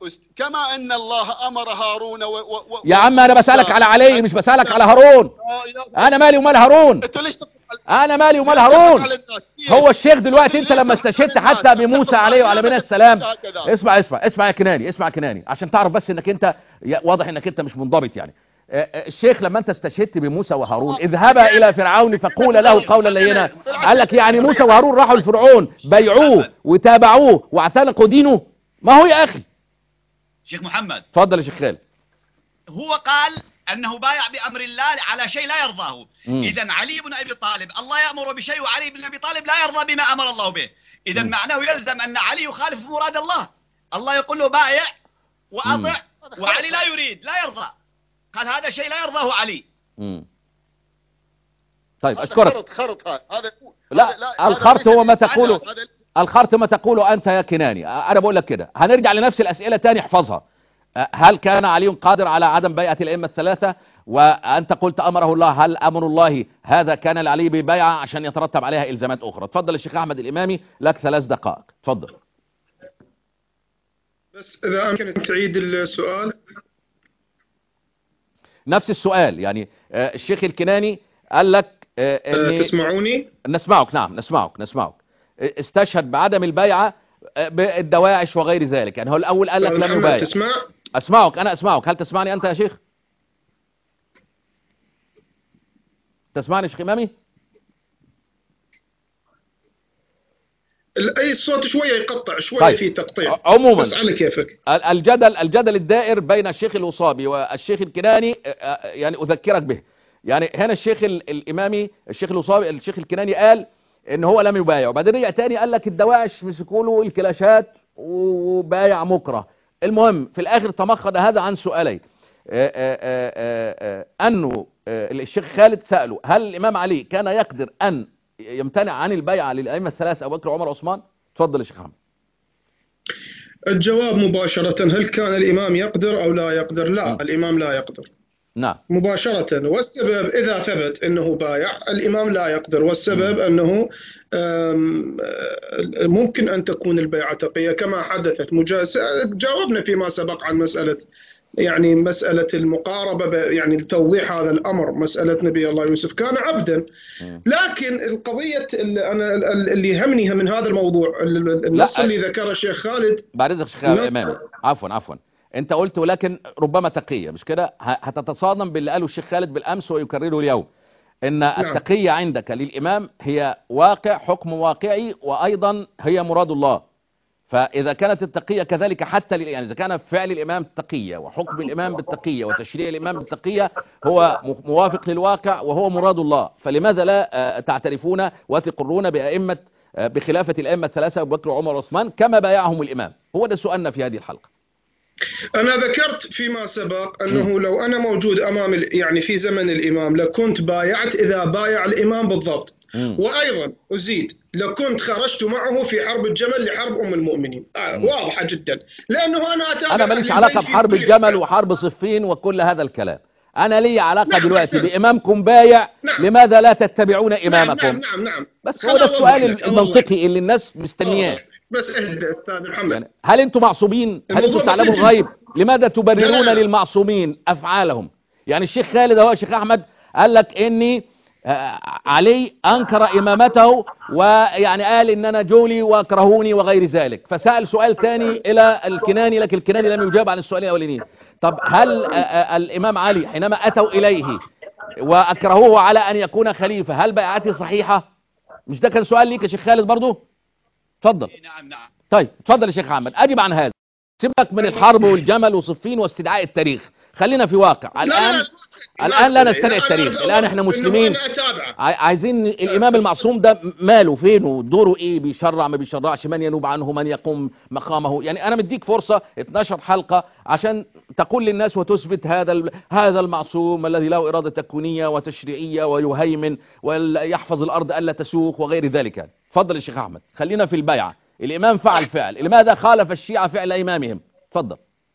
كما أن الله أمر هارون و... و... و... يا عم أنا بسألك على علي مش بسألك على هارون. أنا مالي ومال هارون؟ أنت ليش أنا مالي ومال هارون؟ هو الشيخ دلوقتي أنت لما استشهدت حتى بموسى عليه وعلى بني السلام. اسمع اسمع اسمع يا كناني، اسمع يا كناني عشان تعرف بس إنك أنت واضح إنك أنت مش منضبط يعني. الشيخ لما أنت استشهدت بموسى وهارون اذهبا إلى فرعون فقول له قولا لينا، قال لك يعني موسى وهارون راحوا لفرعون بيعوه وتابعوه واعتنقوا دينه؟ ما هو يا أخي شيخ محمد تفضل يا شيخ خالد. هو قال أنه بايع بأمر الله على شيء لا يرضاه. إذا علي بن أبي طالب الله يأمر بشيء وعلي بن أبي طالب لا يرضى بما أمر الله به، إذا معناه يلزم أن علي يخالف مراد الله. الله يقول له بايع وأطع وعلي لا يريد لا يرضى، قال هذا شيء لا يرضاه علي. مم. طيب أشكرك. خرط خرط هذا لا, لا الخرط هو ما تقوله، الخرط ما تقوله أنت يا كناني. أنا بقول لك كده هنرجع لنفس الأسئلة تاني احفظها. هل كان علي قادر على عدم بيعة الأئمة الثلاثة؟ وأنت قلت أمره الله، هل أمر الله هذا كان لعلي ببيعة عشان يترتب عليها إلزامات أخرى؟ تفضل الشيخ أحمد الإمامي لك ثلاث دقائق تفضل. بس إذا أمكن تعيد السؤال. نفس السؤال يعني الشيخ الكناني قال لك أه تسمعوني؟ نسمعك. نعم نسمعك نسمعك. استشهد بعدم البيعة بالدواعش وغير ذلك، يعني هو الأول قال لك لم يبايع. تسمع؟ أسمعك أنا أسمعك. هل تسمعني أنت يا شيخ؟ تسمعني شيخ إمامي؟ أي الصوت شوية يقطع شوية. طيب. في تقطيع عموما بس على كيفك. الجدل الجدل الدائر بين الشيخ الوصابي والشيخ الكناني يعني أذكرك به. يعني هنا الشيخ الإمامي الشيخ الوصابي الشيخ الكناني قال ان هو لم يبايع، وبعدين رجع تاني قال لك الدواعش مسكوا له الكلاشات وبايع مكره. المهم في الاخر تمخض هذا عن سؤالين. انه الشيخ خالد سأله هل الامام علي كان يقدر ان يمتنع عن البيعة للائمة الثلاثة ابو بكر وعمر وعثمان؟ تفضل يا شيخ محمد. الجواب مباشرة هل كان الامام يقدر او لا يقدر؟ لا م. الامام لا يقدر. نعم مباشرة. والسبب إذا ثبت أنه بايع الإمام لا يقدر، والسبب أنه ممكن أن تكون البيعة تقية كما حدثت. جاوبنا فيما سبق عن مسألة يعني مسألة المقاربة، يعني توضيح هذا الأمر. مسألة نبي الله يوسف كان عبدا، لكن القضية اللي أنا اللي يهمني من هذا الموضوع النص اللي ذكره الشيخ خالد. بعد إذنك شيخ إمامي عفوا عفوا انت قلت ولكن ربما تقية، مش كده؟ هتتصادم باللي قاله الشيخ خالد بالامس ويكرره اليوم، ان نعم. التقية عندك للامام هي واقع حكم واقعي وايضا هي مراد الله. فاذا كانت التقية كذلك حتى يعني اذا كان فعل الامام تقية وحكم الامام بالتقية وتشريع الامام بالتقية هو موافق للواقع وهو مراد الله، فلماذا لا تعترفون وتقرون بأئمة بخلافة الائمة الثلاثة ابو بكر وعمر وعثمان كما بايعهم الامام؟ هو ده سؤالنا في هذه الحلقة. أنا ذكرت فيما سبق أنه لو أنا موجود أمام يعني في زمن الإمام لكنت بايعت إذا بايع الإمام بالضبط. م. وأيضا أزيد لكنت خرجت معه في حرب الجمل لحرب أم المؤمنين. آه واضحة جدا، لأنه أنا أتابع. أنا ماليش علاقة بحرب الجمل وحرب صفين وكل هذا الكلام. أنا لي علاقة نعم دلوقتي بس بإمامكم بايع. نعم. لماذا لا تتبعون إمامكم؟ نعم نعم نعم. بس هو ده السؤال المنطقي اللي الناس مستنياه. بس اهدى استاذ محمد. يعني هل انتم معصومين؟ هل انتم تعلموا الغيب؟ لماذا تبررون لا لا لا. للمعصومين افعالهم؟ يعني الشيخ خالد اهو الشيخ احمد قال لك اني علي انكر امامته ويعني قال ان انا جولي واكرهوني وغير ذلك، فسأل سؤال ثاني الى الكناني لكن الكناني لم يجاب عن السؤالين الاولانيين. طب هل الامام علي حينما اتوا اليه واكرهوه على ان يكون خليفة هل بيعته صحيحة؟ مش ده كان سؤال ليك يا شيخ خالد برضو؟ اتفضل. نعم نعم. طيب اتفضل يا شيخ محمد اجب عن هذا. سيبك من الحرب والجمل وصفين واستدعاء التاريخ، خلينا في واقع. الان لا لا الان لا نستدعي التاريخ، الان احنا مسلمين عايزين الامام المعصوم ده ماله فين دوره ايه، بيشرع ما بيشرعش، من ينوب عنه من يقوم مقامه. يعني انا مديك فرصة اتناشر حلقة عشان تقول للناس وتثبت هذا هذا المعصوم الذي له إرادة تكوينية وتشريعية ويهيمن ويحفظ الارض الا تسوق وغير ذلك. اتفضل يا شيخ احمد. خلينا في البيعة. الامام فعل فعل، لماذا خالف الشيعة فعل امامهم؟ اتفضل.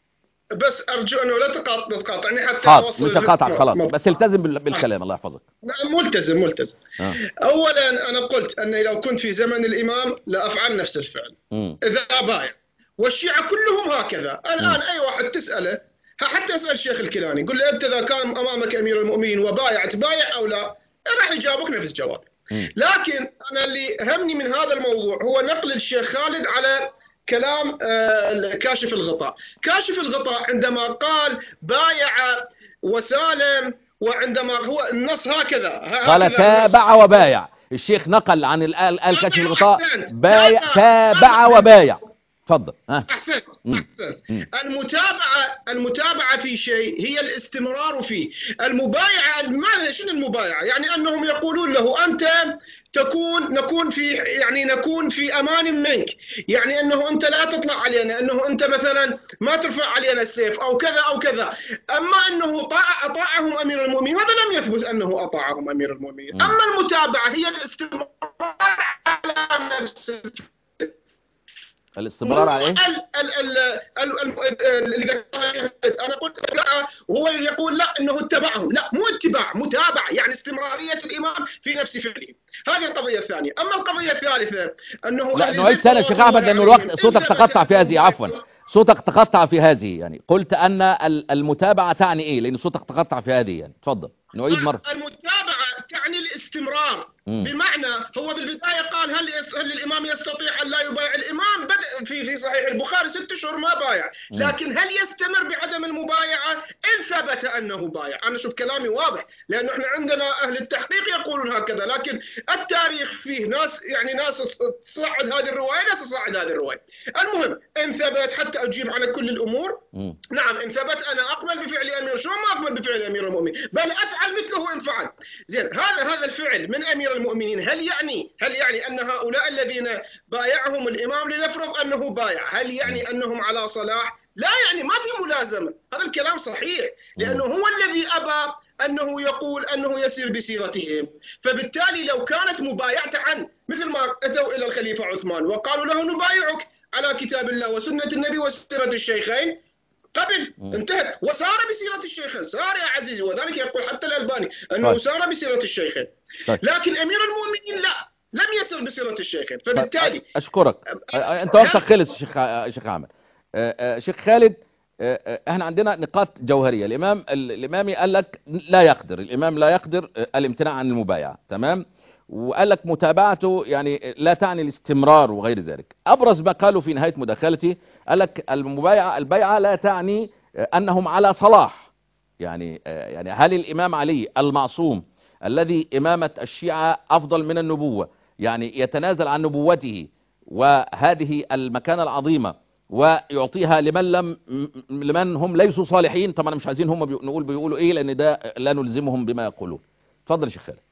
بس ارجو انه لا تقاطعني حتى حاضر مش هقاطعك خلاص، بس التزم بالكلام الله يحفظك. نعم ملتزم ملتزم. آه. اولا انا قلت اني لو كنت في زمن الامام لافعل نفس الفعل. م. اذا بايع، والشيعة كلهم هكذا. الآن أي واحد تسأله، حتى اسأل الشيخ الكيلاني قل له أنت إذا كان أمامك أمير المؤمنين وبايع تبايع أو لا، راح يجاوبك نفس جواب. لكن أنا اللي همني من هذا الموضوع هو نقل الشيخ خالد على كلام كاشف الغطاء. كاشف الغطاء عندما قال بايع وسالم، وعندما هو النص هكذا قال تابع وبايع، الشيخ نقل عن الآل كاشف الغطاء بايع تابع وبايع. تفضل. أحسنت أحسنت. المتابعة المتابعة في شيء هي الاستمرار فيه. المبايعة ما شنو المبايعة؟ يعني أنهم يقولون له أنت تكون نكون في يعني نكون في أمان منك، يعني أنه أنت لا تطلع علينا، أنه أنت مثلا ما ترفع علينا السيف أو كذا أو كذا. أما أنه طاع أطاعهم أمير المؤمنين هذا لم يثبت أنه أطاعهم أمير المؤمنين. أما المتابعة هي الاستمرار على نفس الاستمرار على ايه؟ اللي انا قلت وهو يقول لا انه اتبعهم، لا مو اتباع، متابعه، يعني استمراريه الامام في نفس فعله. هذه القضيه الثانيه. اما القضيه الثالثه انه لا نعيد ثاني شيخ احمد لانه الوقت صوتك تقطع في هذه، عفوا صوتك تقطع في هذه، يعني قلت ان المتابعه تعني ايه؟ لان صوتك تقطع في هذه يعني. تفضل نعيد مره. المتابعه تعني الاستمرار. مم. بمعنى هو بالبدايه قال هل هل الامام يستطيع ان لا يبايع؟ الامام بدأ في في صحيح البخاري ست اشهر ما بايع، لكن هل يستمر بعدم المبايعه؟ ان ثبت انه بايع. انا شوف كلامي واضح، لانه احنا عندنا اهل التحقيق يقولون هكذا، لكن التاريخ فيه ناس يعني ناس تصعد هذه الروايه، ناس تصعد هذه الروايه. المهم ان ثبت، حتى اجيب عن كل الامور. مم. نعم ان ثبت انا اقبل بفعل امير، شو ما اقبل بفعل امير المؤمنين، بل افعل مثله ان فعل. زين هذا هذا الفعل من امير المؤمنين هل يعني هل يعني ان هؤلاء الذين بايعهم الامام لنفرض انه بايع هل يعني انهم على صلاح؟ لا، يعني ما في ملازمه. هذا الكلام صحيح، لانه هو الذي ابى انه يقول انه يسير بسيرتهم. فبالتالي لو كانت مبايعته عنه مثل ما اتوا الى الخليفه عثمان وقالوا له نبايعك على كتاب الله وسنه النبي وسيره الشيخين، قبل انتهت وسار بسيرة الشيخين، سار يا عزيزي، وذلك يقول حتى الألباني أنه طيب. سار بسيرة الشيخين. طيب. لكن أمير المؤمنين لا، لم يسر بسيرة الشيخين. فبالتالي أشكرك. أنت وقتك خلص شيخ شيخ أحمد. شيخ خالد، احنا عندنا نقاط جوهرية. الإمام الإمامي قال لك لا يقدر، الإمام لا يقدر الامتناع عن المبايعة، تمام، وقال لك متابعته يعني لا تعني الاستمرار وغير ذلك. أبرز ما قالوا في نهاية مداخلتي قال لك المبايعة البيعة لا تعني أنهم على صلاح، يعني يعني هل الإمام علي المعصوم الذي إمامة الشيعة أفضل من النبوة يعني يتنازل عن نبوته وهذه المكانة العظيمة ويعطيها لمن لم لمن هم ليسوا صالحين؟ طبعا مش عايزين هم نقول بيقولوا ايه لان ده لا نلزمهم بما يقولون. اتفضل يا شيخ خالد.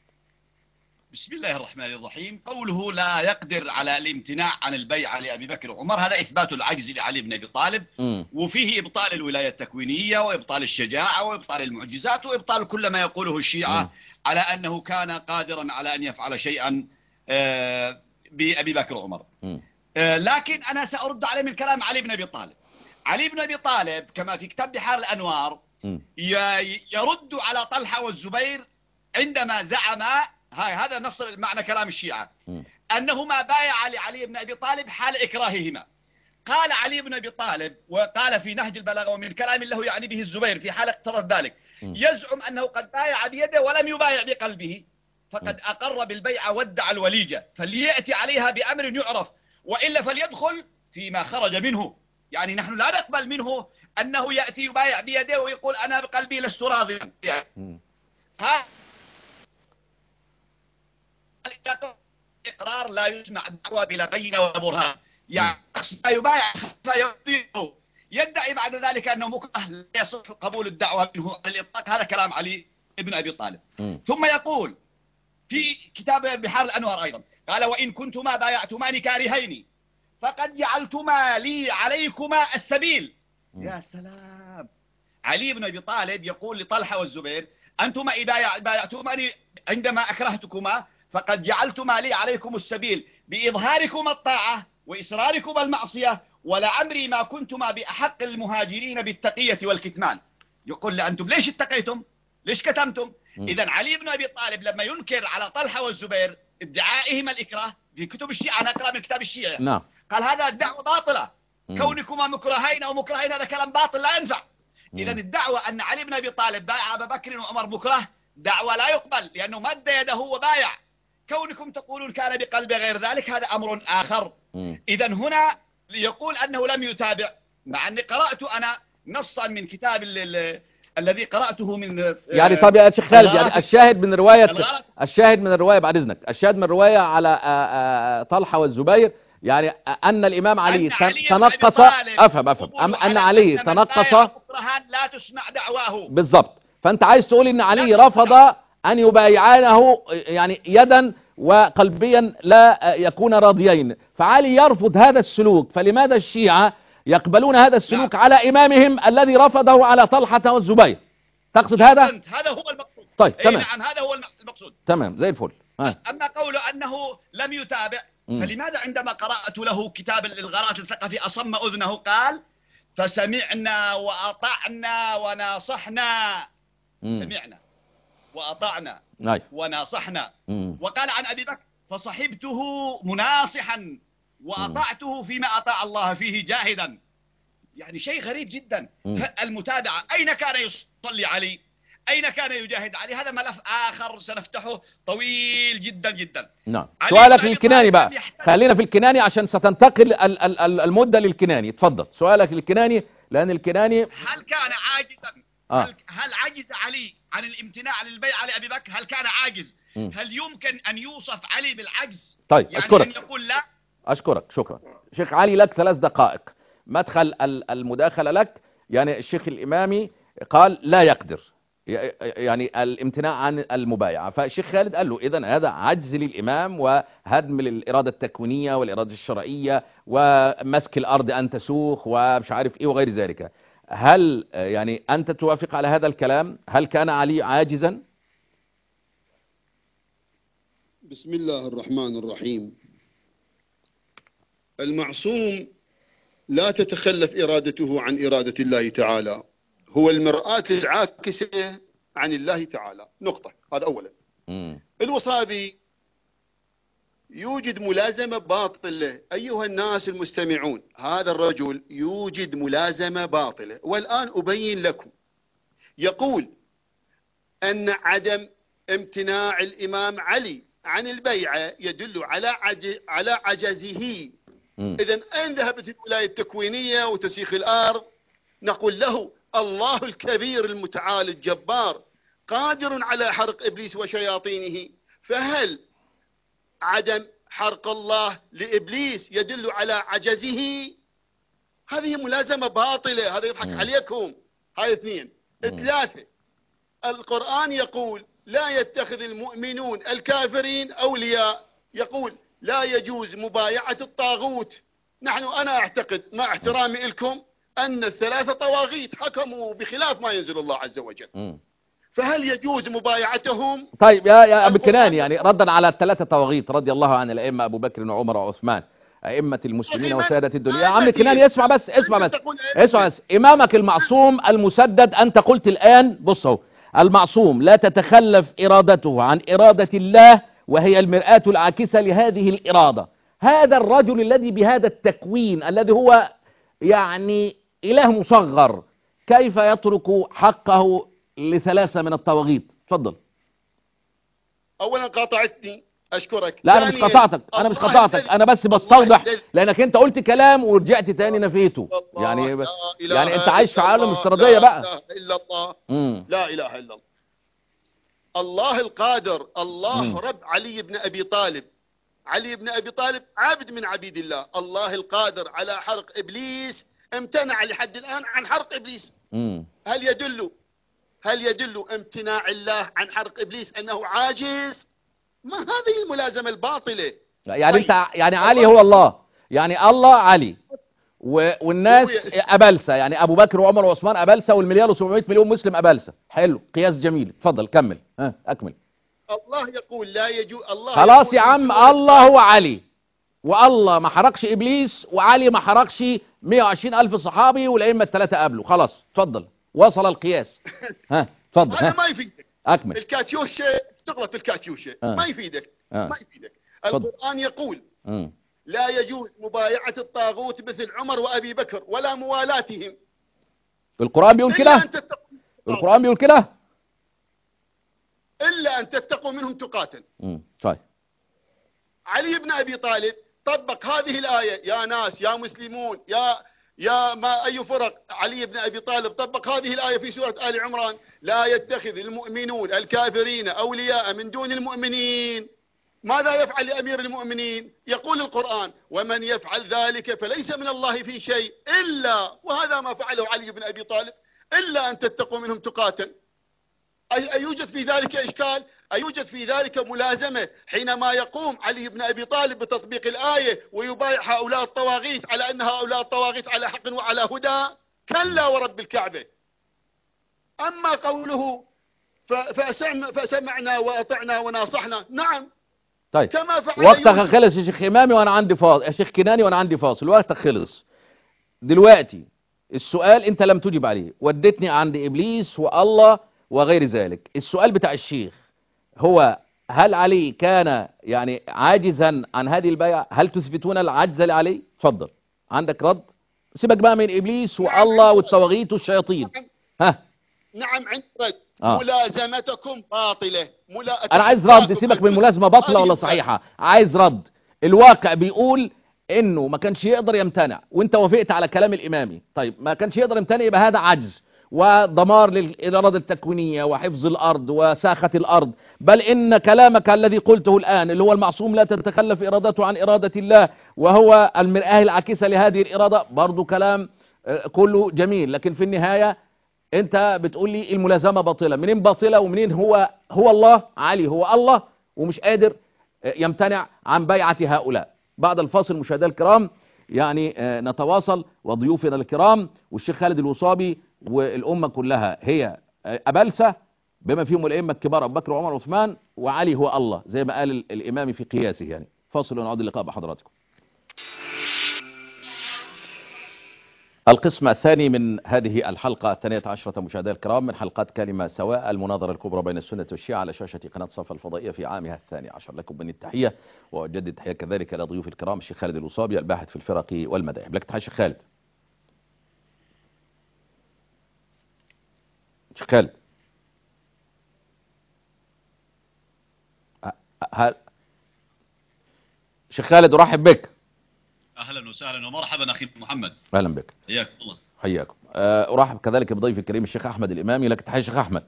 بسم الله الرحمن الرحيم. قوله لا يقدر على الامتناع عن البيعة لأبي بكر وعمر هذا إثبات العجز لعلي بن أبي طالب، م. وفيه إبطال الولاية التكوينية وإبطال الشجاعة وإبطال المعجزات وإبطال كل ما يقوله الشيعة م. على أنه كان قادرا على أن يفعل شيئا بأبي بكر وعمر. م. لكن أنا سأرد عليه من كلام علي بن أبي طالب. علي بن أبي طالب كما في كتاب بحار الأنوار م. يرد على طلحة والزبير عندما زعما، هاي هذا نص معنى كلام الشيعة، أنهما بايع لعلي بن أبي طالب حال إكراههما. قال علي بن أبي طالب وقال في نهج البلاغة ومن كلام له يعني به الزبير في حال اقترض ذلك، يزعم أنه قد بايع بيده ولم يبايع بقلبه، فقد أقر بالبيعة وادعى الوليجة، فليأتي عليها بأمر يعرف وإلا فليدخل فيما خرج منه. يعني نحن لا نقبل منه أنه يأتي يبايع بيده ويقول أنا بقلبي لست راضيا. ها إقرار لا يسمع الدعوة بلا بينة ولا برهان، يعني يبايع فيضيعه، يدعي بعد ذلك أنه مكره لا يصح قبول الدعوة منه على الإطلاق. هذا كلام علي بن أبي طالب. م. ثم يقول في كتاب بحار الأنوار أيضا قال وإن كنتما بايعتمان كارهين فقد جعلتما لي عليكما السبيل. م. يا سلام. علي بن أبي طالب يقول لطلحة والزبير أنتما إذا بايعتماني عندما أكرهتكما فقد جعلتما لي عليكم السبيل بإظهاركم الطاعة وإصراركم المعصية، ولعمري ما كنتما بأحق المهاجرين بالتقية والكتمان. يقول لأنتم ليش اتقيتم؟ ليش كتمتم؟ إذن علي بن أبي طالب لما ينكر على طلحة والزبير ادعائهم الإكراه في كتب الشيعة، أنا أقرأ من كتاب الشيعة، نعم، قال هذا الدعوة باطلة، كونكما مكرهين أو مكرهين هذا كلام باطل لا ينفع. إذا الدعوة أن علي بن أبي طالب بايع أبا بكر وعمر مكره دعوة لا يقبل، لأنه مد يده وبايع. كونكم تقولون كان بقلبه غير ذلك هذا أمر آخر. إذا هنا يقول أنه لم يتابع، مع أني قرأت أنا نصا من كتاب الذي قرأته من يعني. طب يا شيخ خالد، يعني الشاهد من رواية الشاهد من الرواية بعد إذنك، الشاهد من الرواية على طلحة والزبير يعني أن الإمام علي تنقص. أفهم أفهم أن علي تنقص لا تسمع دعواه بالضبط. فأنت عايز تقول إن علي رفض أن يبايعانه يعني يدا وقلبيا لا يكون راضيين، فعلي يرفض هذا السلوك. فلماذا الشيعة يقبلون هذا السلوك نعم. على إمامهم الذي رفضه على طلحة والزبير؟ تقصد هذا؟ هذا هو المقصود. طيب تمام. نعم هذا هو المقصود. تمام زي الفل. آه. أما قوله أنه لم يتابع، م. فلماذا عندما قرأت له كتاب الغرات الثقفي أصم أذنه قال فسمعنا وأطعنا وناصحنا. م. سمعنا وأطعنا نايف. وناصحنا. م. وقال عن أبي بكر فصحبته مناصحا وأطعته فيما أطاع الله فيه جاهدا. يعني شيء غريب جدا. م. المتابعة أين كان يصلي علي؟ أين كان يجاهد علي؟ هذا ملف آخر سنفتحه طويل جدا جدا. نعم. سؤالك للكناني بقى، خلينا في الكناني عشان ستنتقل المدة للكناني. تفضل سؤالك للكناني، لأن الكناني هل كان عاجزا؟ آه. هل, هل عجز علي عن الامتناع للبيعة لأبي بكر؟ هل كان عاجز؟ م. هل يمكن أن يوصف علي بالعجز؟ طيب يعني أشكرك. أن يقول لا؟ أشكرك شكرا. شيخ علي لك ثلاث دقائق مدخل المداخلة لك. يعني الشيخ الإمامي قال لا يقدر يعني الامتناع عن المبايعة، فالشيخ خالد قال له إذن هذا عجز للإمام وهدم للإرادة التكوينية والإرادة الشرعية ومسك الأرض أن تسوخ ومش عارف إيه وغير ذلك. هل يعني أنت توافق على هذا الكلام؟ هل كان علي عاجزا؟ بسم الله الرحمن الرحيم. المعصوم لا تتخلف إرادته عن إرادة الله تعالى، هو المرآة العاكسة عن الله تعالى، نقطة. هذا أولا. م. الوصابي يوجد ملازمة باطلة. أيها الناس المستمعون، هذا الرجل يوجد ملازمة باطلة، والآن أبين لكم. يقول أن عدم امتناع الإمام علي عن البيعة يدل على عجز على عجزه. إذن أين ذهبت الولاية التكوينية وتسيخ الأرض؟ نقول له الله الكبير المتعال الجبار قادر على حرق إبليس وشياطينه. فهل عدم حرق الله لإبليس يدل على عجزه؟ هذه ملازمة باطلة، هذا يضحك عليكم. هاي اثنين. ثلاثة، القرآن يقول لا يتخذ المؤمنون الكافرين أولياء، يقول لا يجوز مبايعة الطاغوت. نحن أنا أعتقد مع احترامي لكم أن الثلاثة طواغيت حكموا بخلاف ما ينزل الله عز وجل. م. فهل يجوز مبايعتهم؟ طيب يا يا أبو كناني، يعني ردا على الثلاثة طواغيت رضي الله عن الأئمة أبو بكر وعمر وعثمان أئمة المسلمين وسادة الدنيا. يا عم كناني اسمع بس اسمع بس اسمع بس. إمامك المعصوم المسدد، أنت قلت الآن بص اهو، المعصوم لا تتخلف إرادته عن إرادة الله وهي المرآة العاكسة لهذه الإرادة. هذا الرجل الذي بهذا التكوين الذي هو يعني إله مصغر كيف يترك حقه لثلاثة من الطواغيت؟ تفضل. أولا قاطعتني، أشكرك. لا أنا مش قطعتك، أنا مش قطعتك، أنا بس بستوضح لأنك أنت قلت كلام ورجعت تاني نفيته. يعني ب... يعني أنت عايش في عالم افتراضية بقى. لا إله إلا الله. مم. لا إله إلا الله. الله القادر، الله مم. رب علي بن أبي طالب. علي بن أبي طالب عبد من عبيد الله. الله القادر على حرق إبليس امتنع لحد الآن عن حرق إبليس. مم. هل يدل هل يدل امتناع الله عن حرق إبليس أنه عاجز؟ ما هذه الملازمة الباطلة. يعني طيب. انت يعني علي هو الله، يعني الله علي و... والناس أبلسة، يعني أبو بكر وعمر وعثمان أبلسة والمليار وسبعمائة مليون مسلم أبلسة. حلو، قياس جميل. تفضل كمل. ها أكمل. الله يقول لا يجوز. الله خلاص يا عم، الله هو علي، والله ما حرقش إبليس، وعلي ما حرقش مئة وعشرين ألف صحابي والأئمة الثلاثة قبله. خلاص تفضل، وصل القياس. ها تفضل. هذا ما يفيدك. أكمل. الكاتيوشة تغلط، الكاتيوشة آه. ما يفيدك. آه. ما يفيدك. القرآن يقول م. لا يجوز مبايعة الطاغوت مثل عمر وأبي بكر ولا موالاتهم. القرآن بيقول كده؟ القرآن بيقول كده؟ إلا أن تتقوا منهم تقاتل. طيب. علي بن أبي طالب طبق هذه الآية. يا ناس يا مسلمون يا يا ما أي فرق، علي بن أبي طالب طبق هذه الآية في سورة آل عمران: لا يتخذ المؤمنون الكافرين أولياء من دون المؤمنين. ماذا يفعل لأمير المؤمنين؟ يقول القرآن: ومن يفعل ذلك فليس من الله في شيء إلا، وهذا ما فعله علي بن أبي طالب، إلا أن تتقوا منهم تقاتل. أيوجد في ذلك إشكال؟ أيوجد في ذلك ملازمة حينما يقوم علي بن أبي طالب بتطبيق الآية ويبايع هؤلاء الطواغيت على أن هؤلاء الطواغيت على حق وعلى هدى؟ كلا ورب الكعبة. أما قوله فسمعنا وأطعنا وناصحنا، نعم. طيب كما فعل وقتك خلص يا شيخ إمامي وأنا عندي فاصل، يا شيخ كناني وأنا عندي فاصل، وقتك خلص. دلوقتي السؤال أنت لم تجب عليه، ودتني عند إبليس والله وغير ذلك. السؤال بتاع الشيخ هو: هل علي كان يعني عاجزا عن هذه البيعة؟ هل تثبتون العجز لعلي؟ اتفضل، عندك رد؟ سيبك بقى من إبليس والله والطواغيت والشياطين. ها نعم عندي رد. آه. ملازمتكم باطلة. ملا... أنا عايز رد، سيبك من ملازمة باطلة ولا صحيحة، عايز رد. الواقع بيقول إنه ما كانش يقدر يمتنع، وانت وافقت على كلام الإمامي. طيب ما كانش يقدر يمتنع، يبقى هذا عجز ودمار للإرادة التكوينية وحفظ الأرض وساخة الأرض. بل إن كلامك الذي قلته الآن اللي هو المعصوم لا تتخلف إرادته عن إرادة الله وهو المرآة العاكسة لهذه الإرادة، برضو كلام كله جميل. لكن في النهاية أنت بتقول لي الملازمة باطلة. منين باطلة ومنين هو هو الله؟ علي هو الله ومش قادر يمتنع عن بيعة هؤلاء. بعد الفاصل مشاهدينا الكرام يعني نتواصل، وضيوفنا الكرام والشيخ خالد الوصابي والأمة كلها هي أبلسة بما فيهم الأئمة الكبار أبو بكر وعمر وعثمان، وعلي هو الله زي ما قال الإمام في قياسه. يعني فاصل ونعود اللقاء بحضراتكم. القسم الثاني من هذه الحلقة الثانية عشرة مشاهدينا الكرام من حلقات كلمة سواء، المناظرة الكبرى بين السنة والشيعة على شاشة قناة صفا الفضائية في عامها الثاني عشر. لكم مني التحية، وأجدد التحية كذلك إلى ضيوف الكرام الشيخ خالد الوصابي الباحث في الفرق والمذاهب. لك تحية شيخ خالد. شيخ خالد هل شيخ خالد أرحب بك. اهلا وسهلا ومرحبا اخي محمد. اهلا بك. حياك الله. حياكم. ارحب كذلك بضيف الكريم الشيخ احمد الامامي. لك تحيه شيخ احمد.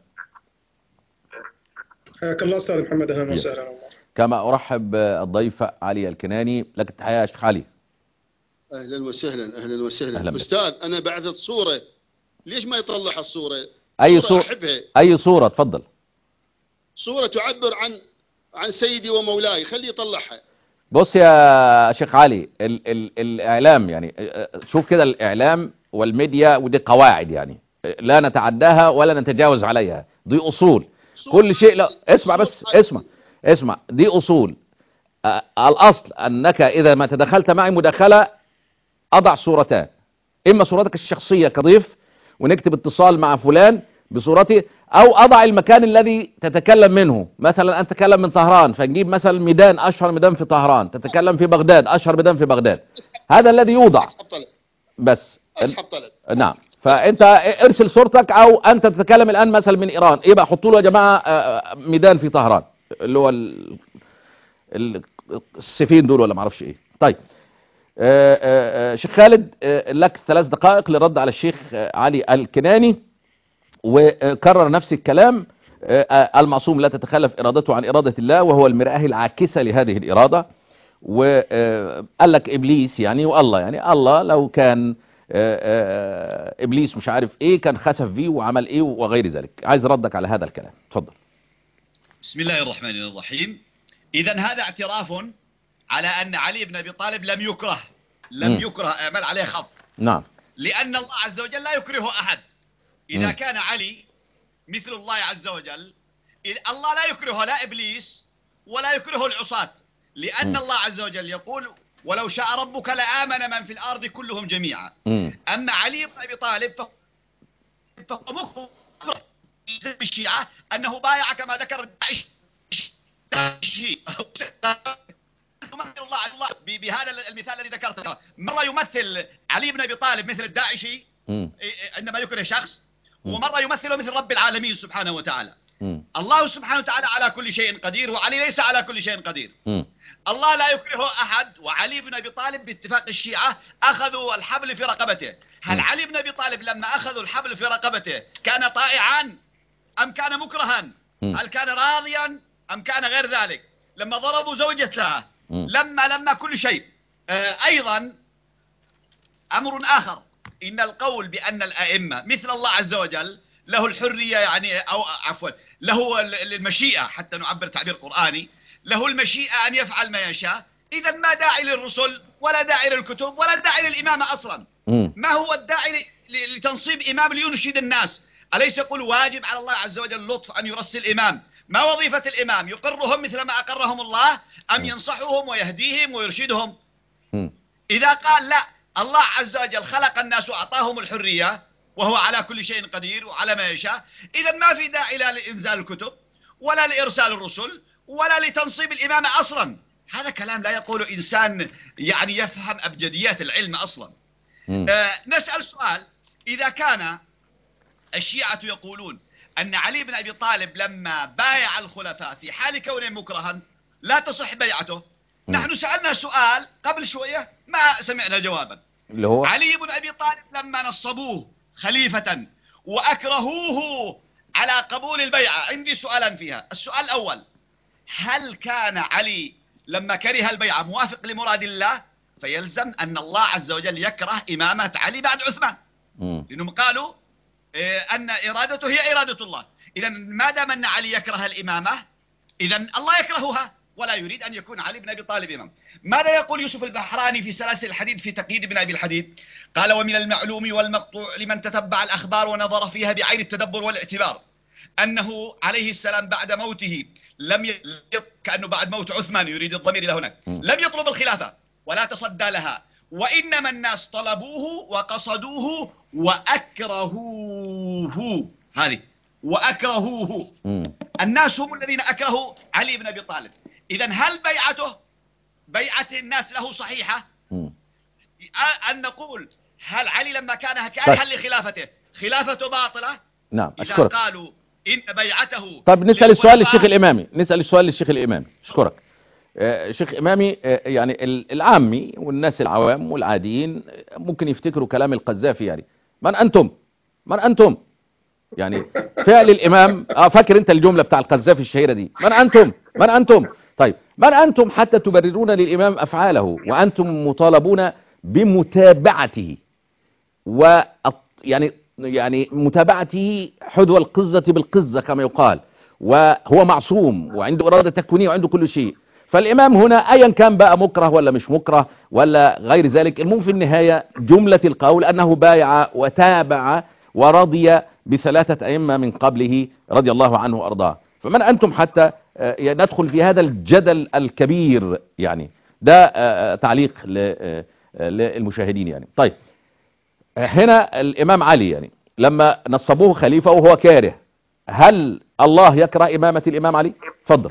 حياك الله استاذ محمد، اهلا وسهلا. كما ارحب بالضيف علي الكناني. لك تحيه يا شيخ علي. اهلا وسهلا اهلا وسهلا. أهلا استاذ انا بعثت صوره، ليش ما يطلع الصوره؟ اي صوره صورة؟ احبها. اي صوره؟ تفضل. صوره تعبر عن عن سيدي ومولاي، خليه يطلعها. بص يا شيخ علي، ال ال الإعلام يعني شوف كده، الإعلام والميديا ودي قواعد يعني لا نتعداها ولا نتجاوز عليها، دي أصول. كل شيء لا اسمع بس اسمع اسمع دي أصول. الأصل أنك إذا ما تدخلت معي مداخلة أضع صورتان: إما صورتك الشخصية كضيف ونكتب اتصال مع فلان بصورتي، او اضع المكان الذي تتكلم منه. مثلا انت تتكلم من طهران فنجيب مثلا ميدان، اشهر ميدان في طهران. تتكلم في بغداد، اشهر ميدان في بغداد. هذا الذي يوضع بس. نعم. فانت ارسل صورتك، او انت تتكلم الان مثلا من ايران، يبقى حطوا له يا جماعه ميدان في طهران اللي هو السفين دول ولا ما اعرفش ايه. طيب شيخ خالد لك ثلاث دقائق للرد على الشيخ علي الكناني، وكرر نفس الكلام: المعصوم لا تتخلف إرادته عن إرادة الله وهو المرآة العاكسة لهذه الإرادة. وقال لك إبليس يعني والله، يعني الله لو كان إبليس مش عارف إيه كان خسف فيه وعمل إيه وغير ذلك. عايز ردك على هذا الكلام، تفضل. بسم الله الرحمن الرحيم. إذا هذا اعتراف على أن علي بن أبي طالب لم يكره لم م. يكره أعمل عليه خط. نعم. لأن الله عز وجل لا يكره أحد. إذا كان علي مثل الله عز وجل، الله لا يكره لا إبليس ولا يكره العصاة، لأن م. الله عز وجل يقول: ولو شاء ربك لآمن من في الأرض كلهم جميعا. م. أما علي بن أبي طالب فهو مكره بالشيعة أنه بايع كما ذكر الشيعة تمثل الله على الله بهذا المثال الذي ذكرته. مرة يمثل علي بن أبي طالب مثل الداعشي عندما يكره شخص، ومرة يمثله مثل رب العالمين سبحانه وتعالى. الله سبحانه وتعالى على كل شيء قدير، وعلي ليس على كل شيء قدير. الله لا يكره أحد، وعلي بن أبي طالب باتفاق الشيعة أخذوا الحبل في رقبته. هل علي بن أبي طالب لما أخذوا الحبل في رقبته كان طائعا أم كان مكرها؟ هل كان راضيا أم كان غير ذلك؟ لما ضربوا زوجته، لما لما كل شيء. آه أيضا أمر آخر، إن القول بأن الأئمة مثل الله عز وجل له الحرية، يعني أو عفوا له المشيئة، حتى نعبر تعبير قرآني، له المشيئة أن يفعل ما يشاء. إذا ما داعي للرسل ولا داعي للكتب ولا داعي للإمامة أصلا. ما هو الداعي لتنصيب إمام لينشد الناس؟ أليس يقول واجب على الله عز وجل لطف أن يرسل الإمام؟ ما وظيفة الإمام؟ يقرهم مثل ما أقرهم الله أم ينصحهم ويهديهم ويرشدهم؟ إذا قال لا، الله عز وجل خلق الناس وأعطاهم الحرية وهو على كل شيء قدير وعلى ما يشاء، إذا ما في داعي لا لإنزال الكتب ولا لإرسال الرسل ولا لتنصيب الإمامة أصلا. هذا كلام لا يقول إنسان يعني يفهم أبجديات العلم أصلا. آه نسأل سؤال، إذا كان الشيعة يقولون أن علي بن أبي طالب لما بايع الخلفاء في حال كونه مكرها لا تصح بيعته، م. نحن سألنا سؤال قبل شوية ما سمعنا جوابا. اللي هو علي بن أبي طالب لما نصبوه خليفة وأكرهوه على قبول البيعة، عندي سؤالا فيها. السؤال الأول، هل كان علي لما كره البيعة موافق لمراد الله؟ فيلزم أن الله عز وجل يكره إمامة علي بعد عثمان، لأنهم قالوا أن إرادته هي إرادة الله. إذا ما دام أن علي يكره الإمامة، إذا الله يكرهها ولا يريد أن يكون علي بن أبي طالب إمام. ماذا يقول يوسف البحراني في سلاسل الحديد في تقييد بن أبي الحديد؟ قال: ومن المعلوم والمقطوع لمن تتبع الأخبار ونظر فيها بعين التدبر والاعتبار أنه عليه السلام بعد موته لم ي... كأنه بعد موت عثمان، يريد الضمير إلى هناك، لم يطلب الخلافة ولا تصدى لها، وإنما الناس طلبوه وقصدوه وأكرهوه. هذه وأكرهوه، الناس هم الذين أكرهوا علي بن أبي طالب. إذن هل بيعته بيعة الناس له صحيحة؟ أن نقول هل علي لما كان كارها لخلافته خلافته باطلة؟ نعم، إذا أشكرك. قالوا إن بيعته. طب نسأل السؤال للشيخ الإمامي، نسأل السؤال للشيخ الإمامي. أشكرك. آه شيخ إمامي، آه يعني العامي والناس العوام والعاديين ممكن يفتكروا كلام القذافي، يعني من أنتم؟ من أنتم؟ يعني فعل الإمام، آه فاكر أنت الجملة بتاع القذافي الشهيرة دي، من أنتم؟ من أنتم؟ طيب من أنتم حتى تبررون للإمام أفعاله وأنتم مطالبون بمتابعته، و يعني يعني متابعته حذو القزة بالقزة كما يقال، وهو معصوم وعنده إرادة تكوينية وعنده كل شيء. فالإمام هنا أيا كان بقى مكره ولا مش مكره ولا غير ذلك، المهم في النهاية جملة القول أنه بايع وتابع ورضي بثلاثة أئمة من قبله رضي الله عنه وأرضاه. فمن أنتم حتى ندخل في هذا الجدل الكبير؟ يعني ده تعليق للمشاهدين يعني. طيب هنا الإمام علي يعني لما نصبوه خليفة وهو كاره، هل الله يكره إمامة الإمام علي؟ تفضل.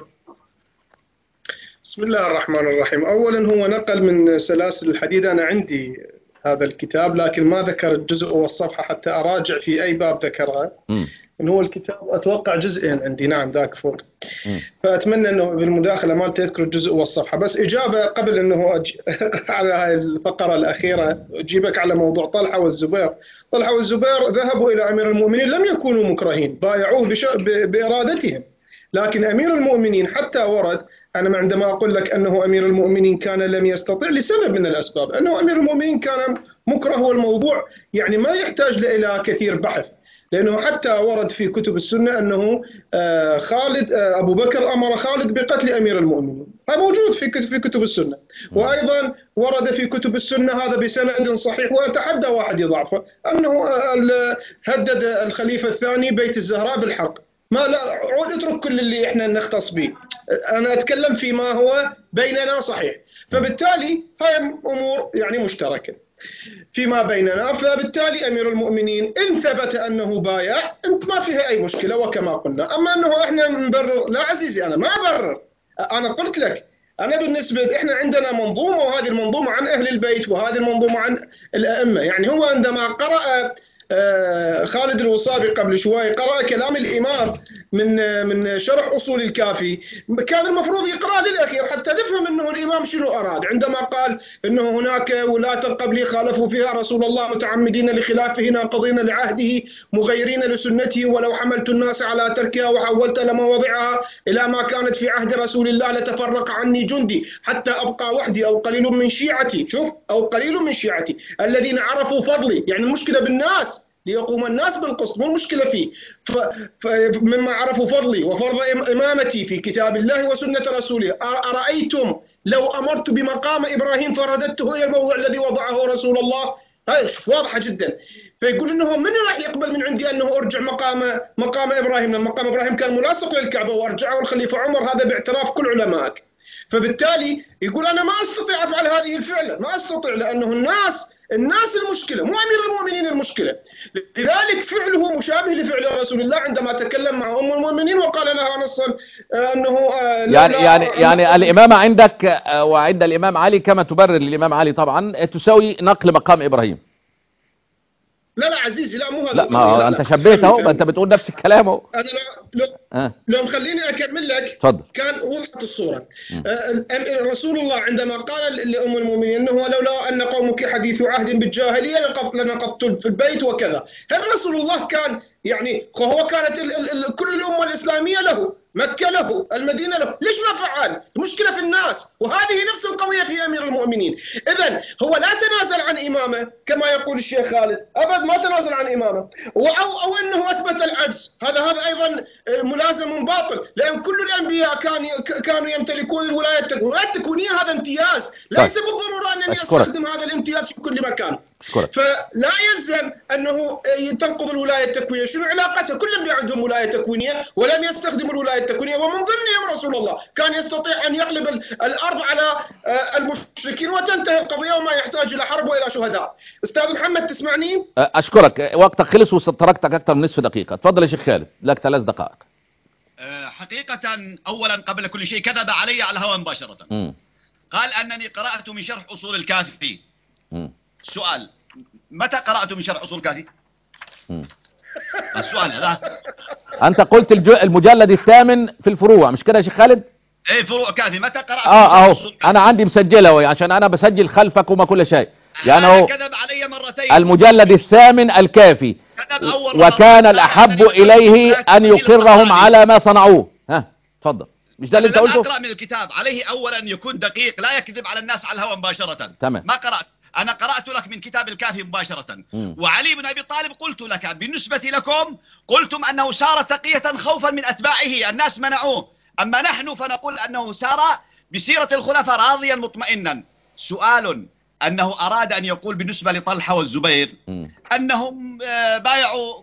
بسم الله الرحمن الرحيم. أولا هو نقل من سلاسل الحديد، أنا عندي هذا الكتاب لكن ما ذكر الجزء والصفحة حتى أراجع في أي باب ذكرها. م. إن هو الكتاب أتوقع جزئين عندي، نعم ذاك فوق. م. فأتمنى أنه بالمداخلة ما تذكر الجزء والصفحة. بس إجابة قبل أنه أج... على هاي الفقرة الأخيرة أجيبك على موضوع طلحة والزبير. طلحة والزبير ذهبوا إلى أمير المؤمنين، لم يكونوا مكرهين، بايعوه بش... ب... بإرادتهم. لكن أمير المؤمنين حتى ورد، أنا عندما أقول لك أنه أمير المؤمنين كان لم يستطيع لسبب من الأسباب، أنه أمير المؤمنين كان مكره، والموضوع يعني ما يحتاج إلى كثير بحث، لأنه حتى ورد في كتب السنة أنه خالد أبو بكر أمر خالد بقتل أمير المؤمنين، هذا موجود في كتب في كتب السنة. وأيضا ورد في كتب السنة هذا بسند صحيح، وأتحدى واحد يضعفه، أنه هدد الخليفة الثاني بيت الزهراء بالحرق. ما لا عود اترك كل اللي احنا نختص به، انا اتكلم فيما هو بيننا صحيح. فبالتالي هاي امور يعني مشتركه فيما بيننا، فبالتالي امير المؤمنين ان ثبت انه بايع انت ما فيها اي مشكله. وكما قلنا، اما انه احنا نبرر، لا عزيزي انا ما ابرر، انا قلت لك أنا بالنسبة إحنا عندنا منظومة، وهذه المنظومة عن أهل البيت، وهذه المنظومة عن الأئمة. يعني هو عندما قرأ خالد الوصابي قبل شوي قرأ كلام الإمام من من شرح أصول الكافي، كان المفروض يقرأ للأخير حتى نفهم أنه الإمام شنو أراد عندما قال أنه هناك ولاة قبلي خالفوا فيها رسول الله متعمدين لخلافه ناقضين لعهده مغيرين لسنته، ولو حملت الناس على تركها وحولت لمواضعها إلى ما كانت في عهد رسول الله لتفرق عني جندي حتى أبقى وحدي أو قليل من شيعتي. شوف، أو قليل من شيعتي الذين عرفوا فضلي. يعني المشكلة بالناس، ليقوم الناس بالقسط، مو المشكلة فيه. فمما عرفوا فضلي وفرض إمامتي في كتاب الله وسنة رسوله، أرأيتم لو أمرت بمقام إبراهيم فرددته إلى الموضع الذي وضعه رسول الله؟ هاي واضحة جدا. فيقول إنه من راح يقبل من عندي أنه أرجع مقام مقام إبراهيم، لأن مقام إبراهيم كان ملاصق للكعبة وأرجعه الخليفة عمر، هذا باعتراف كل علمائك. فبالتالي يقول أنا ما أستطيع أفعل هذه الفعلة، ما أستطيع، لأنه الناس الناس المشكلة، مو أمير المؤمنين المشكلة. لذلك فعله مشابه لفعل رسول الله عندما تكلم مع أم المؤمنين وقال لها نصا أنه يعني يعني يعني الإمامة عندك وعند الإمام علي كما تبرر الإمام علي طبعا تساوي نقل مقام إبراهيم. لا لا عزيزي، لا مو هذا. لا، ما لا، انت شبهت اهو، انت بتقول نفس الكلام اهو. انا لو لو, آه. لو مخليني اكمل لك. تفضل. كان وضحت الصوره. آه رسول الله عندما قال لام المؤمنين انه لولا ان قومك حديث عهد بالجاهليه لنقضت في البيت وكذا، هل رسول الله كان يعني هو كانت ال ال ال كل الامه الاسلاميه له، مكه له، المدينه له، ليش ما فعل؟ المشكله في الناس، وهذه نفس القضيه في امير المؤمنين. اذا هو لا تنازل عن امامه كما يقول الشيخ خالد، ابد ما تنازل عن امامه، او او انه اثبت العجز، هذا هذا ايضا ملازم باطل، لان كل الانبياء كان كانوا يمتلكون الولايه التكوينيه، الولايه التكوينيه هذا امتياز، ليس بالضروره انني استخدم هذا الامتياز في كل مكان. أشكرك. فلا يلزم انه تنقض الولايه التكوينيه، شنو علاقتها؟ كل الانبياء عندهم ولايه تكوينيه ولم يستخدموا الولايه التكوينيه، ومن ضمنهم رسول الله كان يستطيع ان يغلب الارض على المشركين وتنتهي القضيه وما يحتاج الى حرب والى شهداء. استاذ محمد تسمعني؟ اشكرك، وقتك خلص وتركتك اكثر من نصف دقيقه. تفضل يا شيخ خالد، لك ثلاث دقائق. حقيقه اولا قبل كل شيء كذب علي على الهواء مباشره. م. قال انني قرات من شرح اصول الكافي. م. سؤال، متى قرأت من شرح أصول الكافي؟ السؤال هذا. أنت قلت المجلد الثامن في الفروع، مش كده يا شيخ خالد؟ إيه فروع كافي، متى قرأت؟ آه أهو أنا عندي مسجلة عشان أنا بسجل خلفكم كل شيء. يعني هو كذب علي مرتين. المجلد الثامن الكافي، وكان الأحب إليه أن يقرهم على ما صنعوه. ها تفضل. مش ده اللي أنت قلته؟ أقرأ من الكتاب، عليه أولا أن يكون دقيق، لا يكذب على الناس على الهواء مباشرة. تمام. ما قرأت، أنا قرأت لك من كتاب الكافي مباشرة. م. وعلي بن أبي طالب قلت لك بالنسبة لكم قلتم أنه سار تقية خوفا من أتباعه، الناس منعوه، أما نحن فنقول أنه سار بسيرة الخلفاء راضيا مطمئنا. سؤال، أنه أراد أن يقول بالنسبة لطلحة والزبير م. أنهم بايعوا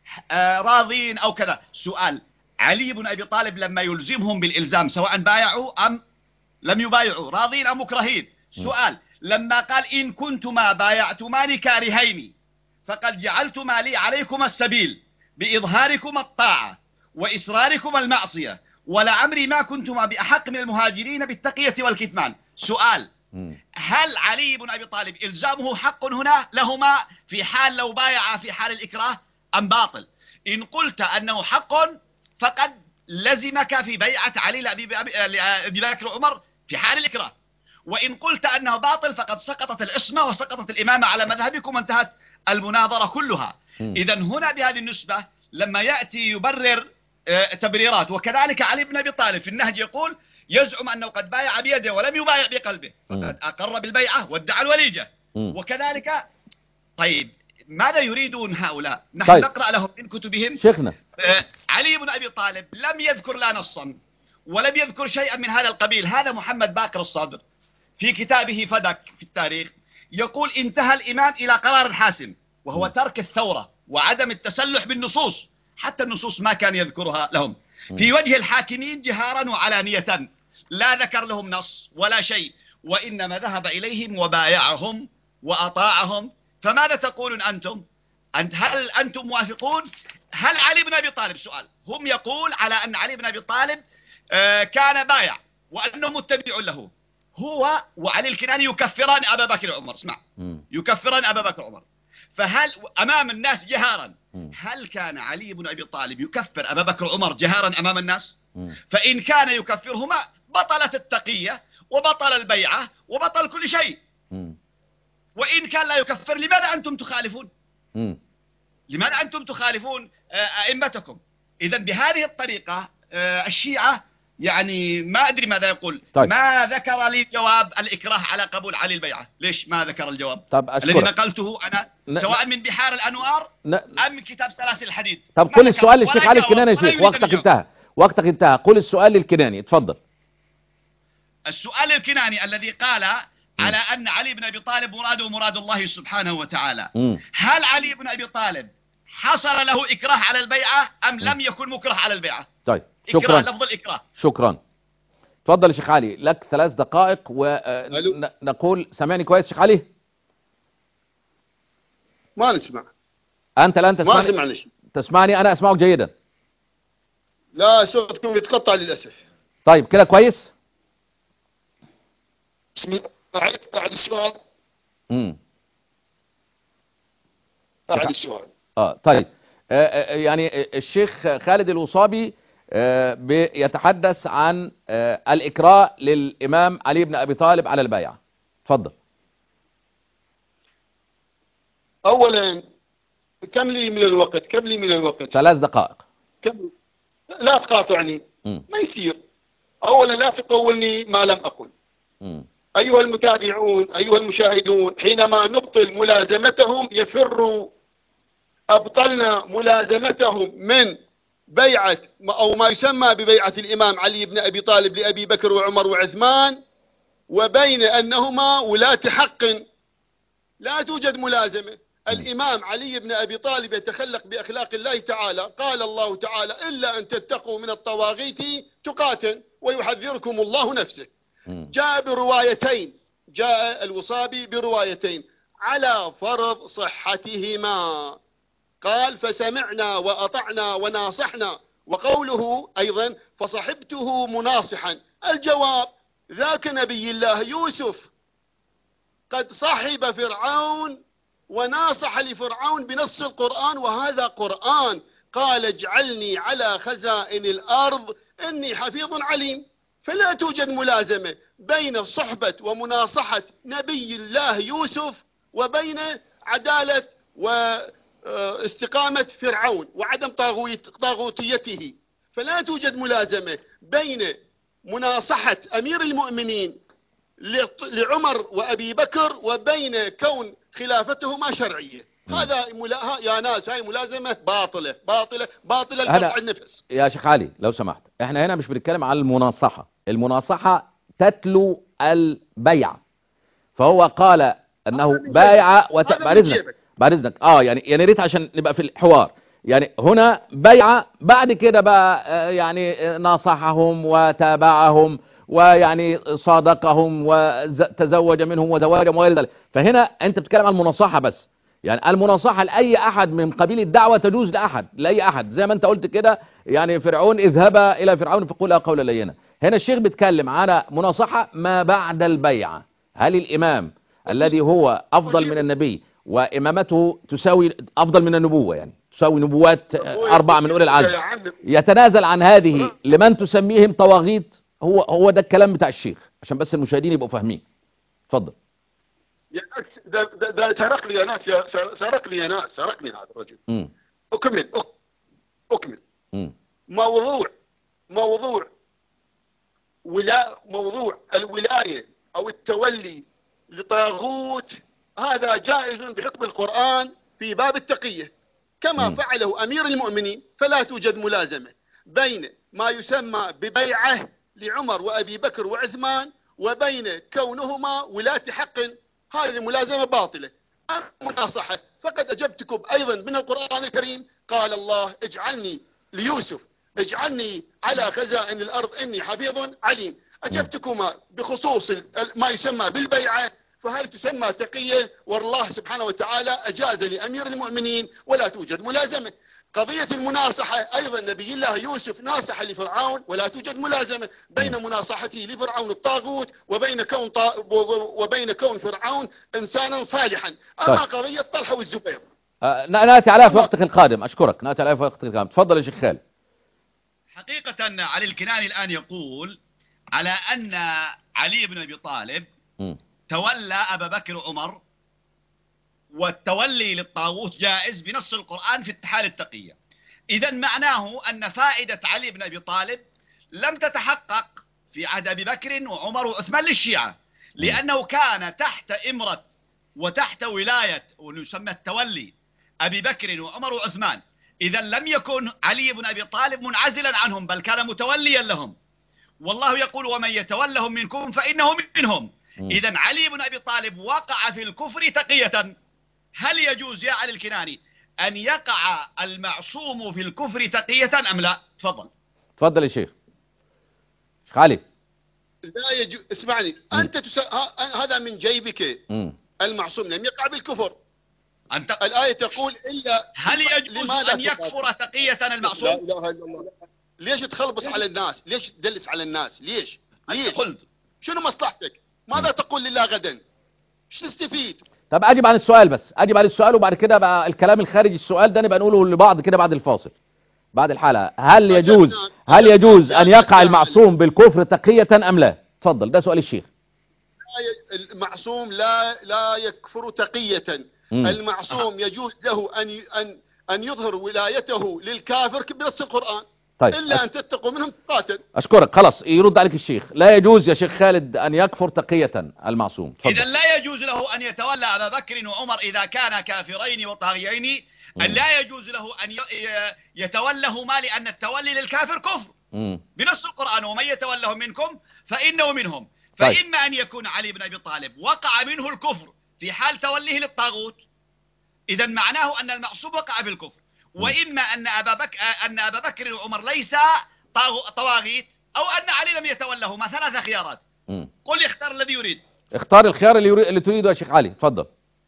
راضين أو كذا. سؤال، علي بن أبي طالب لما يلزمهم بالإلزام سواء بايعوا أم لم يبايعوا، راضين أم مكرهين؟ سؤال، لما قال إن كنتما بايعتماني كارهين فقد جعلتما لي عليكما السبيل بإظهاركما الطاعة وإصراركما المعصية، ولعمري ما كنتما بأحق من المهاجرين بالتقية والكتمان. سؤال، هل علي بن أبي طالب إلزامه حق هنا لهما في حال لو بايع في حال الإكراه أم باطل؟ إن قلت أنه حق فقد لزمك في بيعة علي لأبي بكر وعمر في حال الإكراه، وإن قلت أنه باطل فقد سقطت العصمة وسقطت الإمامة على مذهبكم وانتهت المناظرة كلها. إذا هنا بهذه النسبة لما يأتي يبرر تبريرات، وكذلك علي بن أبي طالب في النهج يقول يزعم أنه قد بايع بيده ولم يبايع بقلبه، فقد أقر بالبيعة وادعى الوليجة. وكذلك طيب ماذا يريدون هؤلاء؟ نحن طيب. نقرأ لهم من كتبهم. شيخنا علي بن أبي طالب لم يذكر لا نصا ولم يذكر شيئا من هذا القبيل. هذا محمد باقر الصادر في كتابه فدك في التاريخ يقول انتهى الإمام إلى قرار حاسم، وهو ترك الثورة وعدم التسلح بالنصوص، حتى النصوص ما كان يذكرها لهم، في وجه الحاكمين جهارا وعلانية، لا ذكر لهم نص ولا شيء، وإنما ذهب إليهم وبايعهم وأطاعهم. فماذا تقولون أنتم؟ أنت هل أنتم موافقون؟ هل علي بن أبي طالب، سؤال، هم يقول على أن علي بن أبي طالب آه كان بايع وأنه متبع له. هو وعلي الكناني يكفران أبا بكر وعمر. اسمع، يكفران أبا بكر وعمر. فهل أمام الناس جهارا، هل كان علي بن أبي طالب يكفر أبا بكر وعمر جهارا أمام الناس؟ فإن كان يكفرهما بطلت التقية وبطل البيعة وبطل كل شيء. وإن كان لا يكفر، لماذا أنتم تخالفون؟ لماذا أنتم تخالفون أئمتكم؟ إذن بهذه الطريقة الشيعة يعني ما أدري ماذا يقول. طيب. ما ذكر لي جواب الإكراه على قبول علي البيعة. ليش ما ذكر الجواب؟ طب الذي نقلته أنا ن... سواء من بحار الأنوار ن... أم كتاب سلاسل الحديد. طب قل السؤال للشيخ علي الكناني يا شيخ، وقتك انتهى، وقتك انتهى. قل السؤال للكناني، تفضل. السؤال للكناني الذي قال م. على أن علي بن أبي طالب مراده مراد الله سبحانه وتعالى. م. هل علي بن أبي طالب حصل له إكراه على البيعة أم م. لم يكن مكره على البيعة؟ طيب شكرا. لفظ الإكراه. شكرا. تفضل يا شيخ علي، لك ثلاث دقائق ونقول سامعني كويس شيخ علي؟ ما نسمع. أنت الآن تسمعني؟ ما سمعني. تسمعني؟ أنا أسمعك جيدا. لا، صوتكم يتقطع للأسف. طيب كده كويس؟ بسم الله. أعد أعد السؤال. امم أعد السؤال. آه طيب آه يعني الشيخ خالد الوصابي آه بيتحدث عن آه الإكراه للإمام علي بن أبي طالب على البيعة. تفضل. أولا كم لي من الوقت؟ كم لي من الوقت؟ ثلاث دقائق. كم؟ لا تقاطعني. م. ما يصير. أولا لا تقولني ما لم أقل. م. أيها المتابعون، أيها المشاهدون، حينما نبطل ملازمتهم يفروا. أبطلنا ملازمتهم من بيعة أو ما يسمى ببيعة الإمام علي بن أبي طالب لأبي بكر وعمر وعثمان، وبين أنهما ولاة حق لا توجد ملازمة. الإمام علي بن أبي طالب يتخلق بأخلاق الله تعالى. قال الله تعالى: إلا أن تتقوا من الطواغيت تقاتل ويحذركم الله نفسه. جاء بروايتين، جاء الوصابي بروايتين على فرض صحتهما. قال: فسمعنا وأطعنا وناصحنا، وقوله أيضا: فصحبته مناصحا. الجواب: ذاك نبي الله يوسف قد صحب فرعون وناصح لفرعون بنص القرآن، وهذا قرآن. قال: اجعلني على خزائن الأرض إني حفيظ عليم. فلا توجد ملازمة بين صحبة ومناصحة نبي الله يوسف وبين عدالة واستقامة فرعون وعدم طاغوتيته. فلا توجد ملازمة بين مناصحة أمير المؤمنين لعمر وأبي بكر وبين كون خلافتهما شرعية. هذا ملا... يا ناس هاي ملازمة باطلة باطلة باطلة لقطع النفس. يا شيخ علي لو سمحت، احنا هنا مش بنتكلم على المناصحة. المناصحة تتلو البيع، فهو قال انه بايع وت... بعد اذنك بعد اذنك اه يعني يعني ريت عشان نبقى في الحوار. يعني هنا بيع، بعد كده بقى يعني ناصحهم وتابعهم ويعني صادقهم وتزوج منهم وزواجهم وغير ذلك. فهنا انت بتتكلم عن المناصحة بس. يعني المناصحة لأي أحد من قبيل الدعوة تجوز لأحد لأي أحد، زي ما أنت قلت كده. يعني فرعون اذهبا إلى فرعون فقولا قولا لينا. هنا الشيخ بيتكلم على مناصحة ما بعد البيعة. هل الإمام الذي هو أفضل من النبي وإمامته تساوي أفضل من النبوة، يعني تساوي نبوات أربعة من أولي العزم، يتنازل عن هذه لمن تسميهم طواغيت؟ هو هو ده الكلام بتاع الشيخ عشان بس المشاهدين يبقوا فاهمين. اتفضل. ده ده ده سرق لي يا ناس، سرق لي يا ناس، سرقني هذا الرجل. م. أكمل أكمل م. موضوع موضوع ولا موضوع الولاية أو التولي لطاغوت، هذا جائز بحكم القرآن في باب التقية كما م. فعله أمير المؤمنين. فلا توجد ملازمة بين ما يسمى ببيعة لعمر وأبي بكر وعثمان وبين كونهما ولاة حق. هذه ملازمة باطلة. مناصحة فقد أجبتكم أيضا من القرآن الكريم. قال الله: اجعلني ليوسف اجعلني على خزائن الأرض إني حفيظ عليم. أجبتكما بخصوص ما يسمى بالبيعة، فهل تسمى تقية؟ والله سبحانه وتعالى أجاز لأمير المؤمنين ولا توجد ملازمة. قضية المناصحة أيضا نبي الله يوسف ناصح لفرعون ولا توجد ملازمة بين مناصحته لفرعون الطاغوت وبين كون طا... وبين كون فرعون إنسانا صالحا. أما طيب. قضية طلحة والزبير آه نأتي عليها في وقتك القادم. أشكرك. نأتي عليها في وقتك القادم. تفضل يا شيخ خالد. حقيقة علي الكناني الآن يقول على أن علي بن أبي طالب م. تولى أبا بكر وعمر، والتولي للطاغوت جائز بنص القرآن في التحال التقية. إذا معناه أن فائدة علي بن أبي طالب لم تتحقق في عهد أبي بكر وعمر وعثمان للشيعة، لأنه كان تحت إمرة وتحت ولاية ويسمى التولي أبي بكر وعمر وعثمان. إذا لم يكن علي بن أبي طالب منعزلا عنهم، بل كان متوليا لهم، والله يقول ومن يتولهم منكم فإنه منهم. إذا علي بن أبي طالب وقع في الكفر تقية. هل يجوز يا علي الكناني أن يقع المعصوم في الكفر تقية أم لا؟ تفضل. تفضل يا شيخ. شيخ علي. لا يجوز. اسمعني م. أنت تس... ه... هذا من جيبك. م. المعصوم لم يقع بالكفر. أنت... الآية تقول إلا هل يجوز أن يكفر تقية المعصوم؟ لا إله إلا الله. ليش تخلبص على الناس؟ ليش تدلس على الناس؟ ليش؟ ليش؟ قلت شنو مصلحتك؟ ماذا م. تقول لله غدا؟ شو تستفيد؟ طب اجيب عن السؤال بس، اجيب عن السؤال وبعد كده بقى الكلام الخارج السؤال ده نبقى نقوله لبعض كده بعد الفاصل، بعد الحلقة. هل يجوز هل يجوز ان يقع المعصوم بالكفر تقية ام لا؟ تفضل. ده سؤال الشيخ. المعصوم لا لا يكفر تقية. م. المعصوم يجوز له ان ان ان يظهر ولايته للكافر بنص القرآن. طيب. إلا أش... أن تتقوا منهم تقاتل. أشكرك. خلاص يرد عليك الشيخ. لا يجوز يا شيخ خالد أن يكفر تقية المعصوم. إذا لا يجوز له أن يتولى أبا بكر وعمر إذا كان كافرين وطاغيين. أن لا يجوز له أن يتولهما لأن التولي للكافر كفر م. بنص القرآن ومن يتولهم منكم فإنه منهم. طيب. فإما أن يكون علي بن أبي طالب وقع منه الكفر في حال توليه للطاغوت، إذا معناه أن المعصوم وقع بالكفر. وإما أن أبا بكر أن أبا بكر وعمر ليس طواغيت، أو أن علي لم يتولهما. ثلاث خيارات. م. قل اختار الذي يريد. اختار الخيار اللي, يريد اللي تريده يا شيخ علي. تفضل.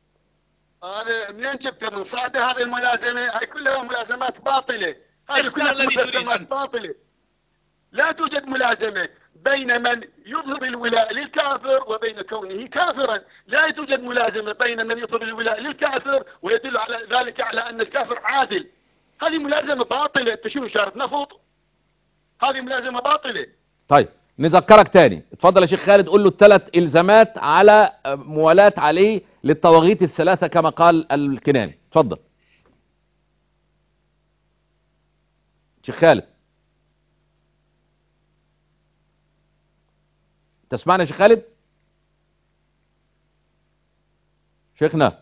هذا منين جبت من صعده؟ هذه الملازمة هاي كلها ملازمات باطلة. هذه كلها ملازمات باطلة. لا توجد ملازمة بين من يظهر الولاء للكافر وبين كونه كافرا. لا توجد ملازمة بين من يظهر الولاء للكافر ويدل على ذلك على أن الكافر عادل. هذه ملازمة باطلة. أنت شو شارة نفط؟ هذه ملازمة باطلة. طيب نذكرك تاني. اتفضل يا شيخ خالد. قول له الثلاث إلزامات على موالاة عليه للطواغيت الثلاثة كما قال الكناني. اتفضل شيخ خالد. تسمعنا يا شيخ خالد؟ شيخنا.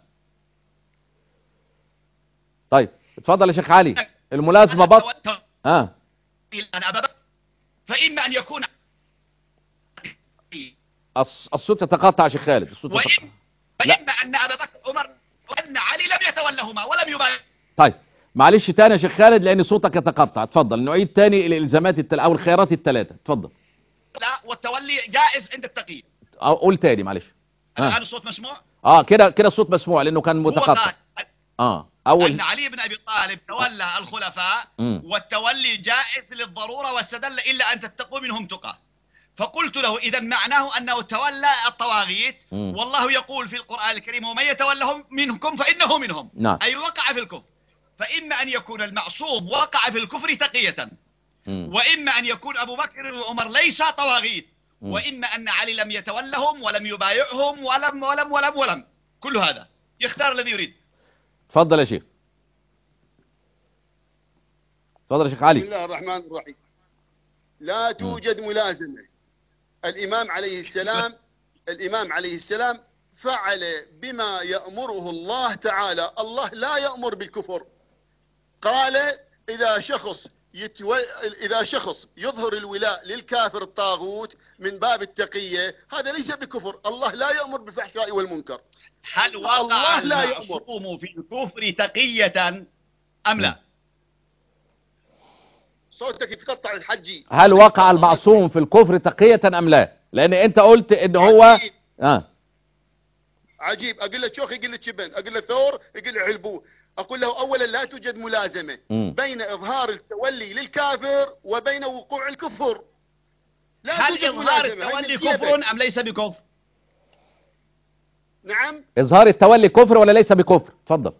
طيب اتفضل يا شيخ علي. الملازمة بط اه فإما أن يكون الصوت يتقطع يا شيخ خالد. الصوت يتقطع. فإما أن أبا بكر عمر وأن علي لم يتولهما ولم يبايع. طيب معلش تاني يا شيخ خالد لأن صوتك يتقطع. اتفضل نعيد تاني الإلزامات التل... أو الخيارات الثلاثة. اتفضل. لا والتولي جائز عند التقية. قول تاني معلش. الآن الصوت مسموع؟ اه كده كده الصوت مسموع لأنه كان متقطع. اه أول أن علي بن أبي طالب تولى الخلفاء م. والتولي جائز للضرورة واستدل إلا أن تتقوا منهم تقى. فقلت له إذا معناه أنه تولى الطواغيت م. والله يقول في القرآن الكريم ومن يتولهم منكم فإنه منهم. نعم. أي وقع في الكفر. فإما أن يكون المعصوم وقع في الكفر تقية م. وإما أن يكون أبو بكر وعمر ليس طواغيت م. وإما أن علي لم يتولهم ولم يبايعهم ولم ولم ولم ولم. كل هذا يختار الذي يريد. تفضل يا شيخ. تفضل يا شيخ علي. بسم الله الرحمن الرحيم. لا توجد ملازمة. الإمام عليه السلام الإمام عليه السلام فعل بما يأمره الله تعالى. الله لا يأمر بالكفر. قال إذا شخص يتو... إذا شخص يظهر الولاء للكافر الطاغوت من باب التقية هذا ليس بكفر. الله لا يأمر بالفحشاء والمنكر. هل وقع المعصوم في الكفر تقية أم لا؟ صوتك يتقطع الحجي. هل وقع المعصوم في الكفر تقية أم لا؟ لأن أنت قلت إن هو عجيب. آه عجيب. أقول له شوخ يقول لي شبن، أقول له ثور يقول لي علبوه. أقول له أولا لا توجد ملازمة م. بين إظهار التولي للكافر وبين وقوع الكفر. لا هل توجد إظهار ملازمة. هاي التولي ملكية كفر بس. أم ليس بكفر؟ نعم. إظهار التولي كفر ولا ليس بكفر؟ تفضل.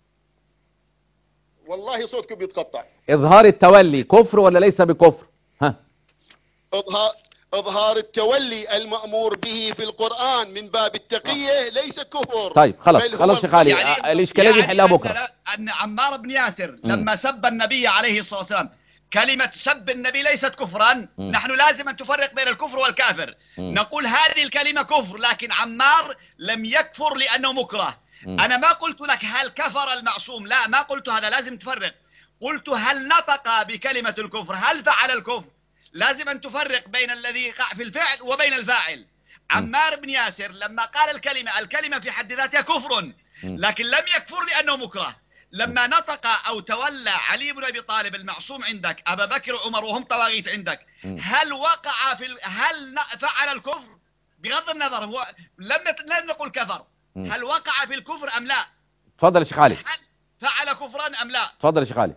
والله صوتكم بيتقطع. إظهار التولي كفر ولا ليس بكفر؟ ها. إظهار إظهار التولي المأمور به في القرآن من باب التقية ليس كفر. طيب خلاص بل هو خلاص شيخ علي، يعني آه، الإشكالية دي يعني نحلها أن- بكرة. أن عمار بن ياسر لما سب النبي عليه الصلاة والسلام، كلمة سب النبي ليست كفرا. م. نحن لازم أن تفرق بين الكفر والكافر. م. نقول هذه الكلمة كفر، لكن عمار لم يكفر لأنه مكره. م. أنا ما قلت لك هل كفر المعصوم، لا، ما قلت هذا، لازم تفرق. قلت هل نطق بكلمة الكفر، هل فعل الكفر. لازم أن تفرق بين الذي يقع في الفعل وبين الفاعل. عمار بن ياسر لما قال الكلمة، الكلمة في حد ذاتها كفر، لكن لم يكفر لأنه مكره. لما نطق أو تولى علي بن أبي طالب المعصوم عندك، أبا بكر وعمر وهم طواغيت عندك، هل وقع في ال... هل فعل الكفر؟ بغض النظر هو لم نت... لم نقل كفر، هل وقع في الكفر أم لا؟ تفضل يا شيخ علي. هل فعل كفرا أم لا؟ تفضل يا شيخ علي.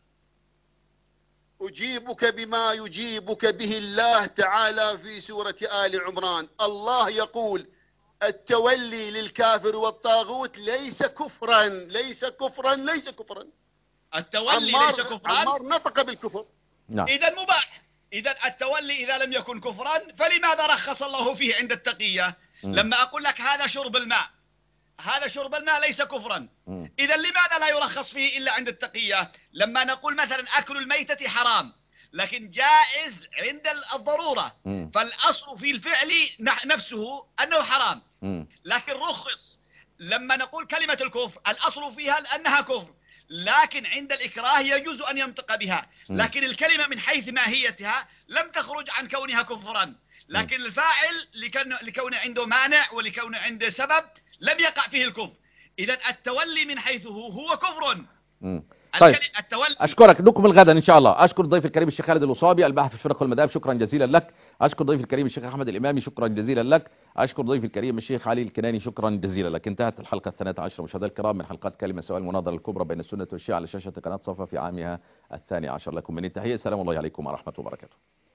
أجيبك بما يجيبك به الله تعالى في سورة آل عمران. الله يقول التولي للكافر والطاغوت ليس كفرا ليس كفرا ليس كفرا. التولي عمار ليس كفرا. عمار نطق بالكفر. نعم. إذا مباح. إذا التولي إذا لم يكن كفرا فلماذا رخص الله فيه عند التقية؟ م. لما أقول لك هذا شرب الماء، هذا شرب الماء ليس كفرا، إذا لماذا لا يرخص فيه إلا عند التقية؟ لما نقول مثلا أكل الميتة حرام لكن جائز عند الضرورة، م. فالأصل في الفعل نفسه أنه حرام، م. لكن رخص. لما نقول كلمة الكفر الأصل فيها أنها كفر، لكن عند الإكراه يجوز أن ينطق بها، لكن الكلمة من حيث ماهيتها لم تخرج عن كونها كفرا، لكن الفاعل لكون عنده مانع ولكون عنده سبب لم يقع فيه الكفر. إذا التولي من حيث هو, هو كفر. طيب التولي. أشكرك، نكمل غدا إن شاء الله. أشكر ضيف الكريم الشيخ خالد الوصابي الباحث في الفرق والمذاهب، شكرا جزيلا لك. أشكر ضيف الكريم الشيخ أحمد الإمامي، شكرا جزيلا لك. أشكر ضيف الكريم الشيخ علي الكناني، شكرا جزيلا لك. انتهت الحلقة الثانية عشر مشاهدينا الكرام من حلقات كلمة سواء، المناظرة الكبرى بين السنة والشيعة على شاشة قناة صفا في عامها الثاني عشر. لكم مني التحية، سلام الله عليكم ورحمة الله وبركاته.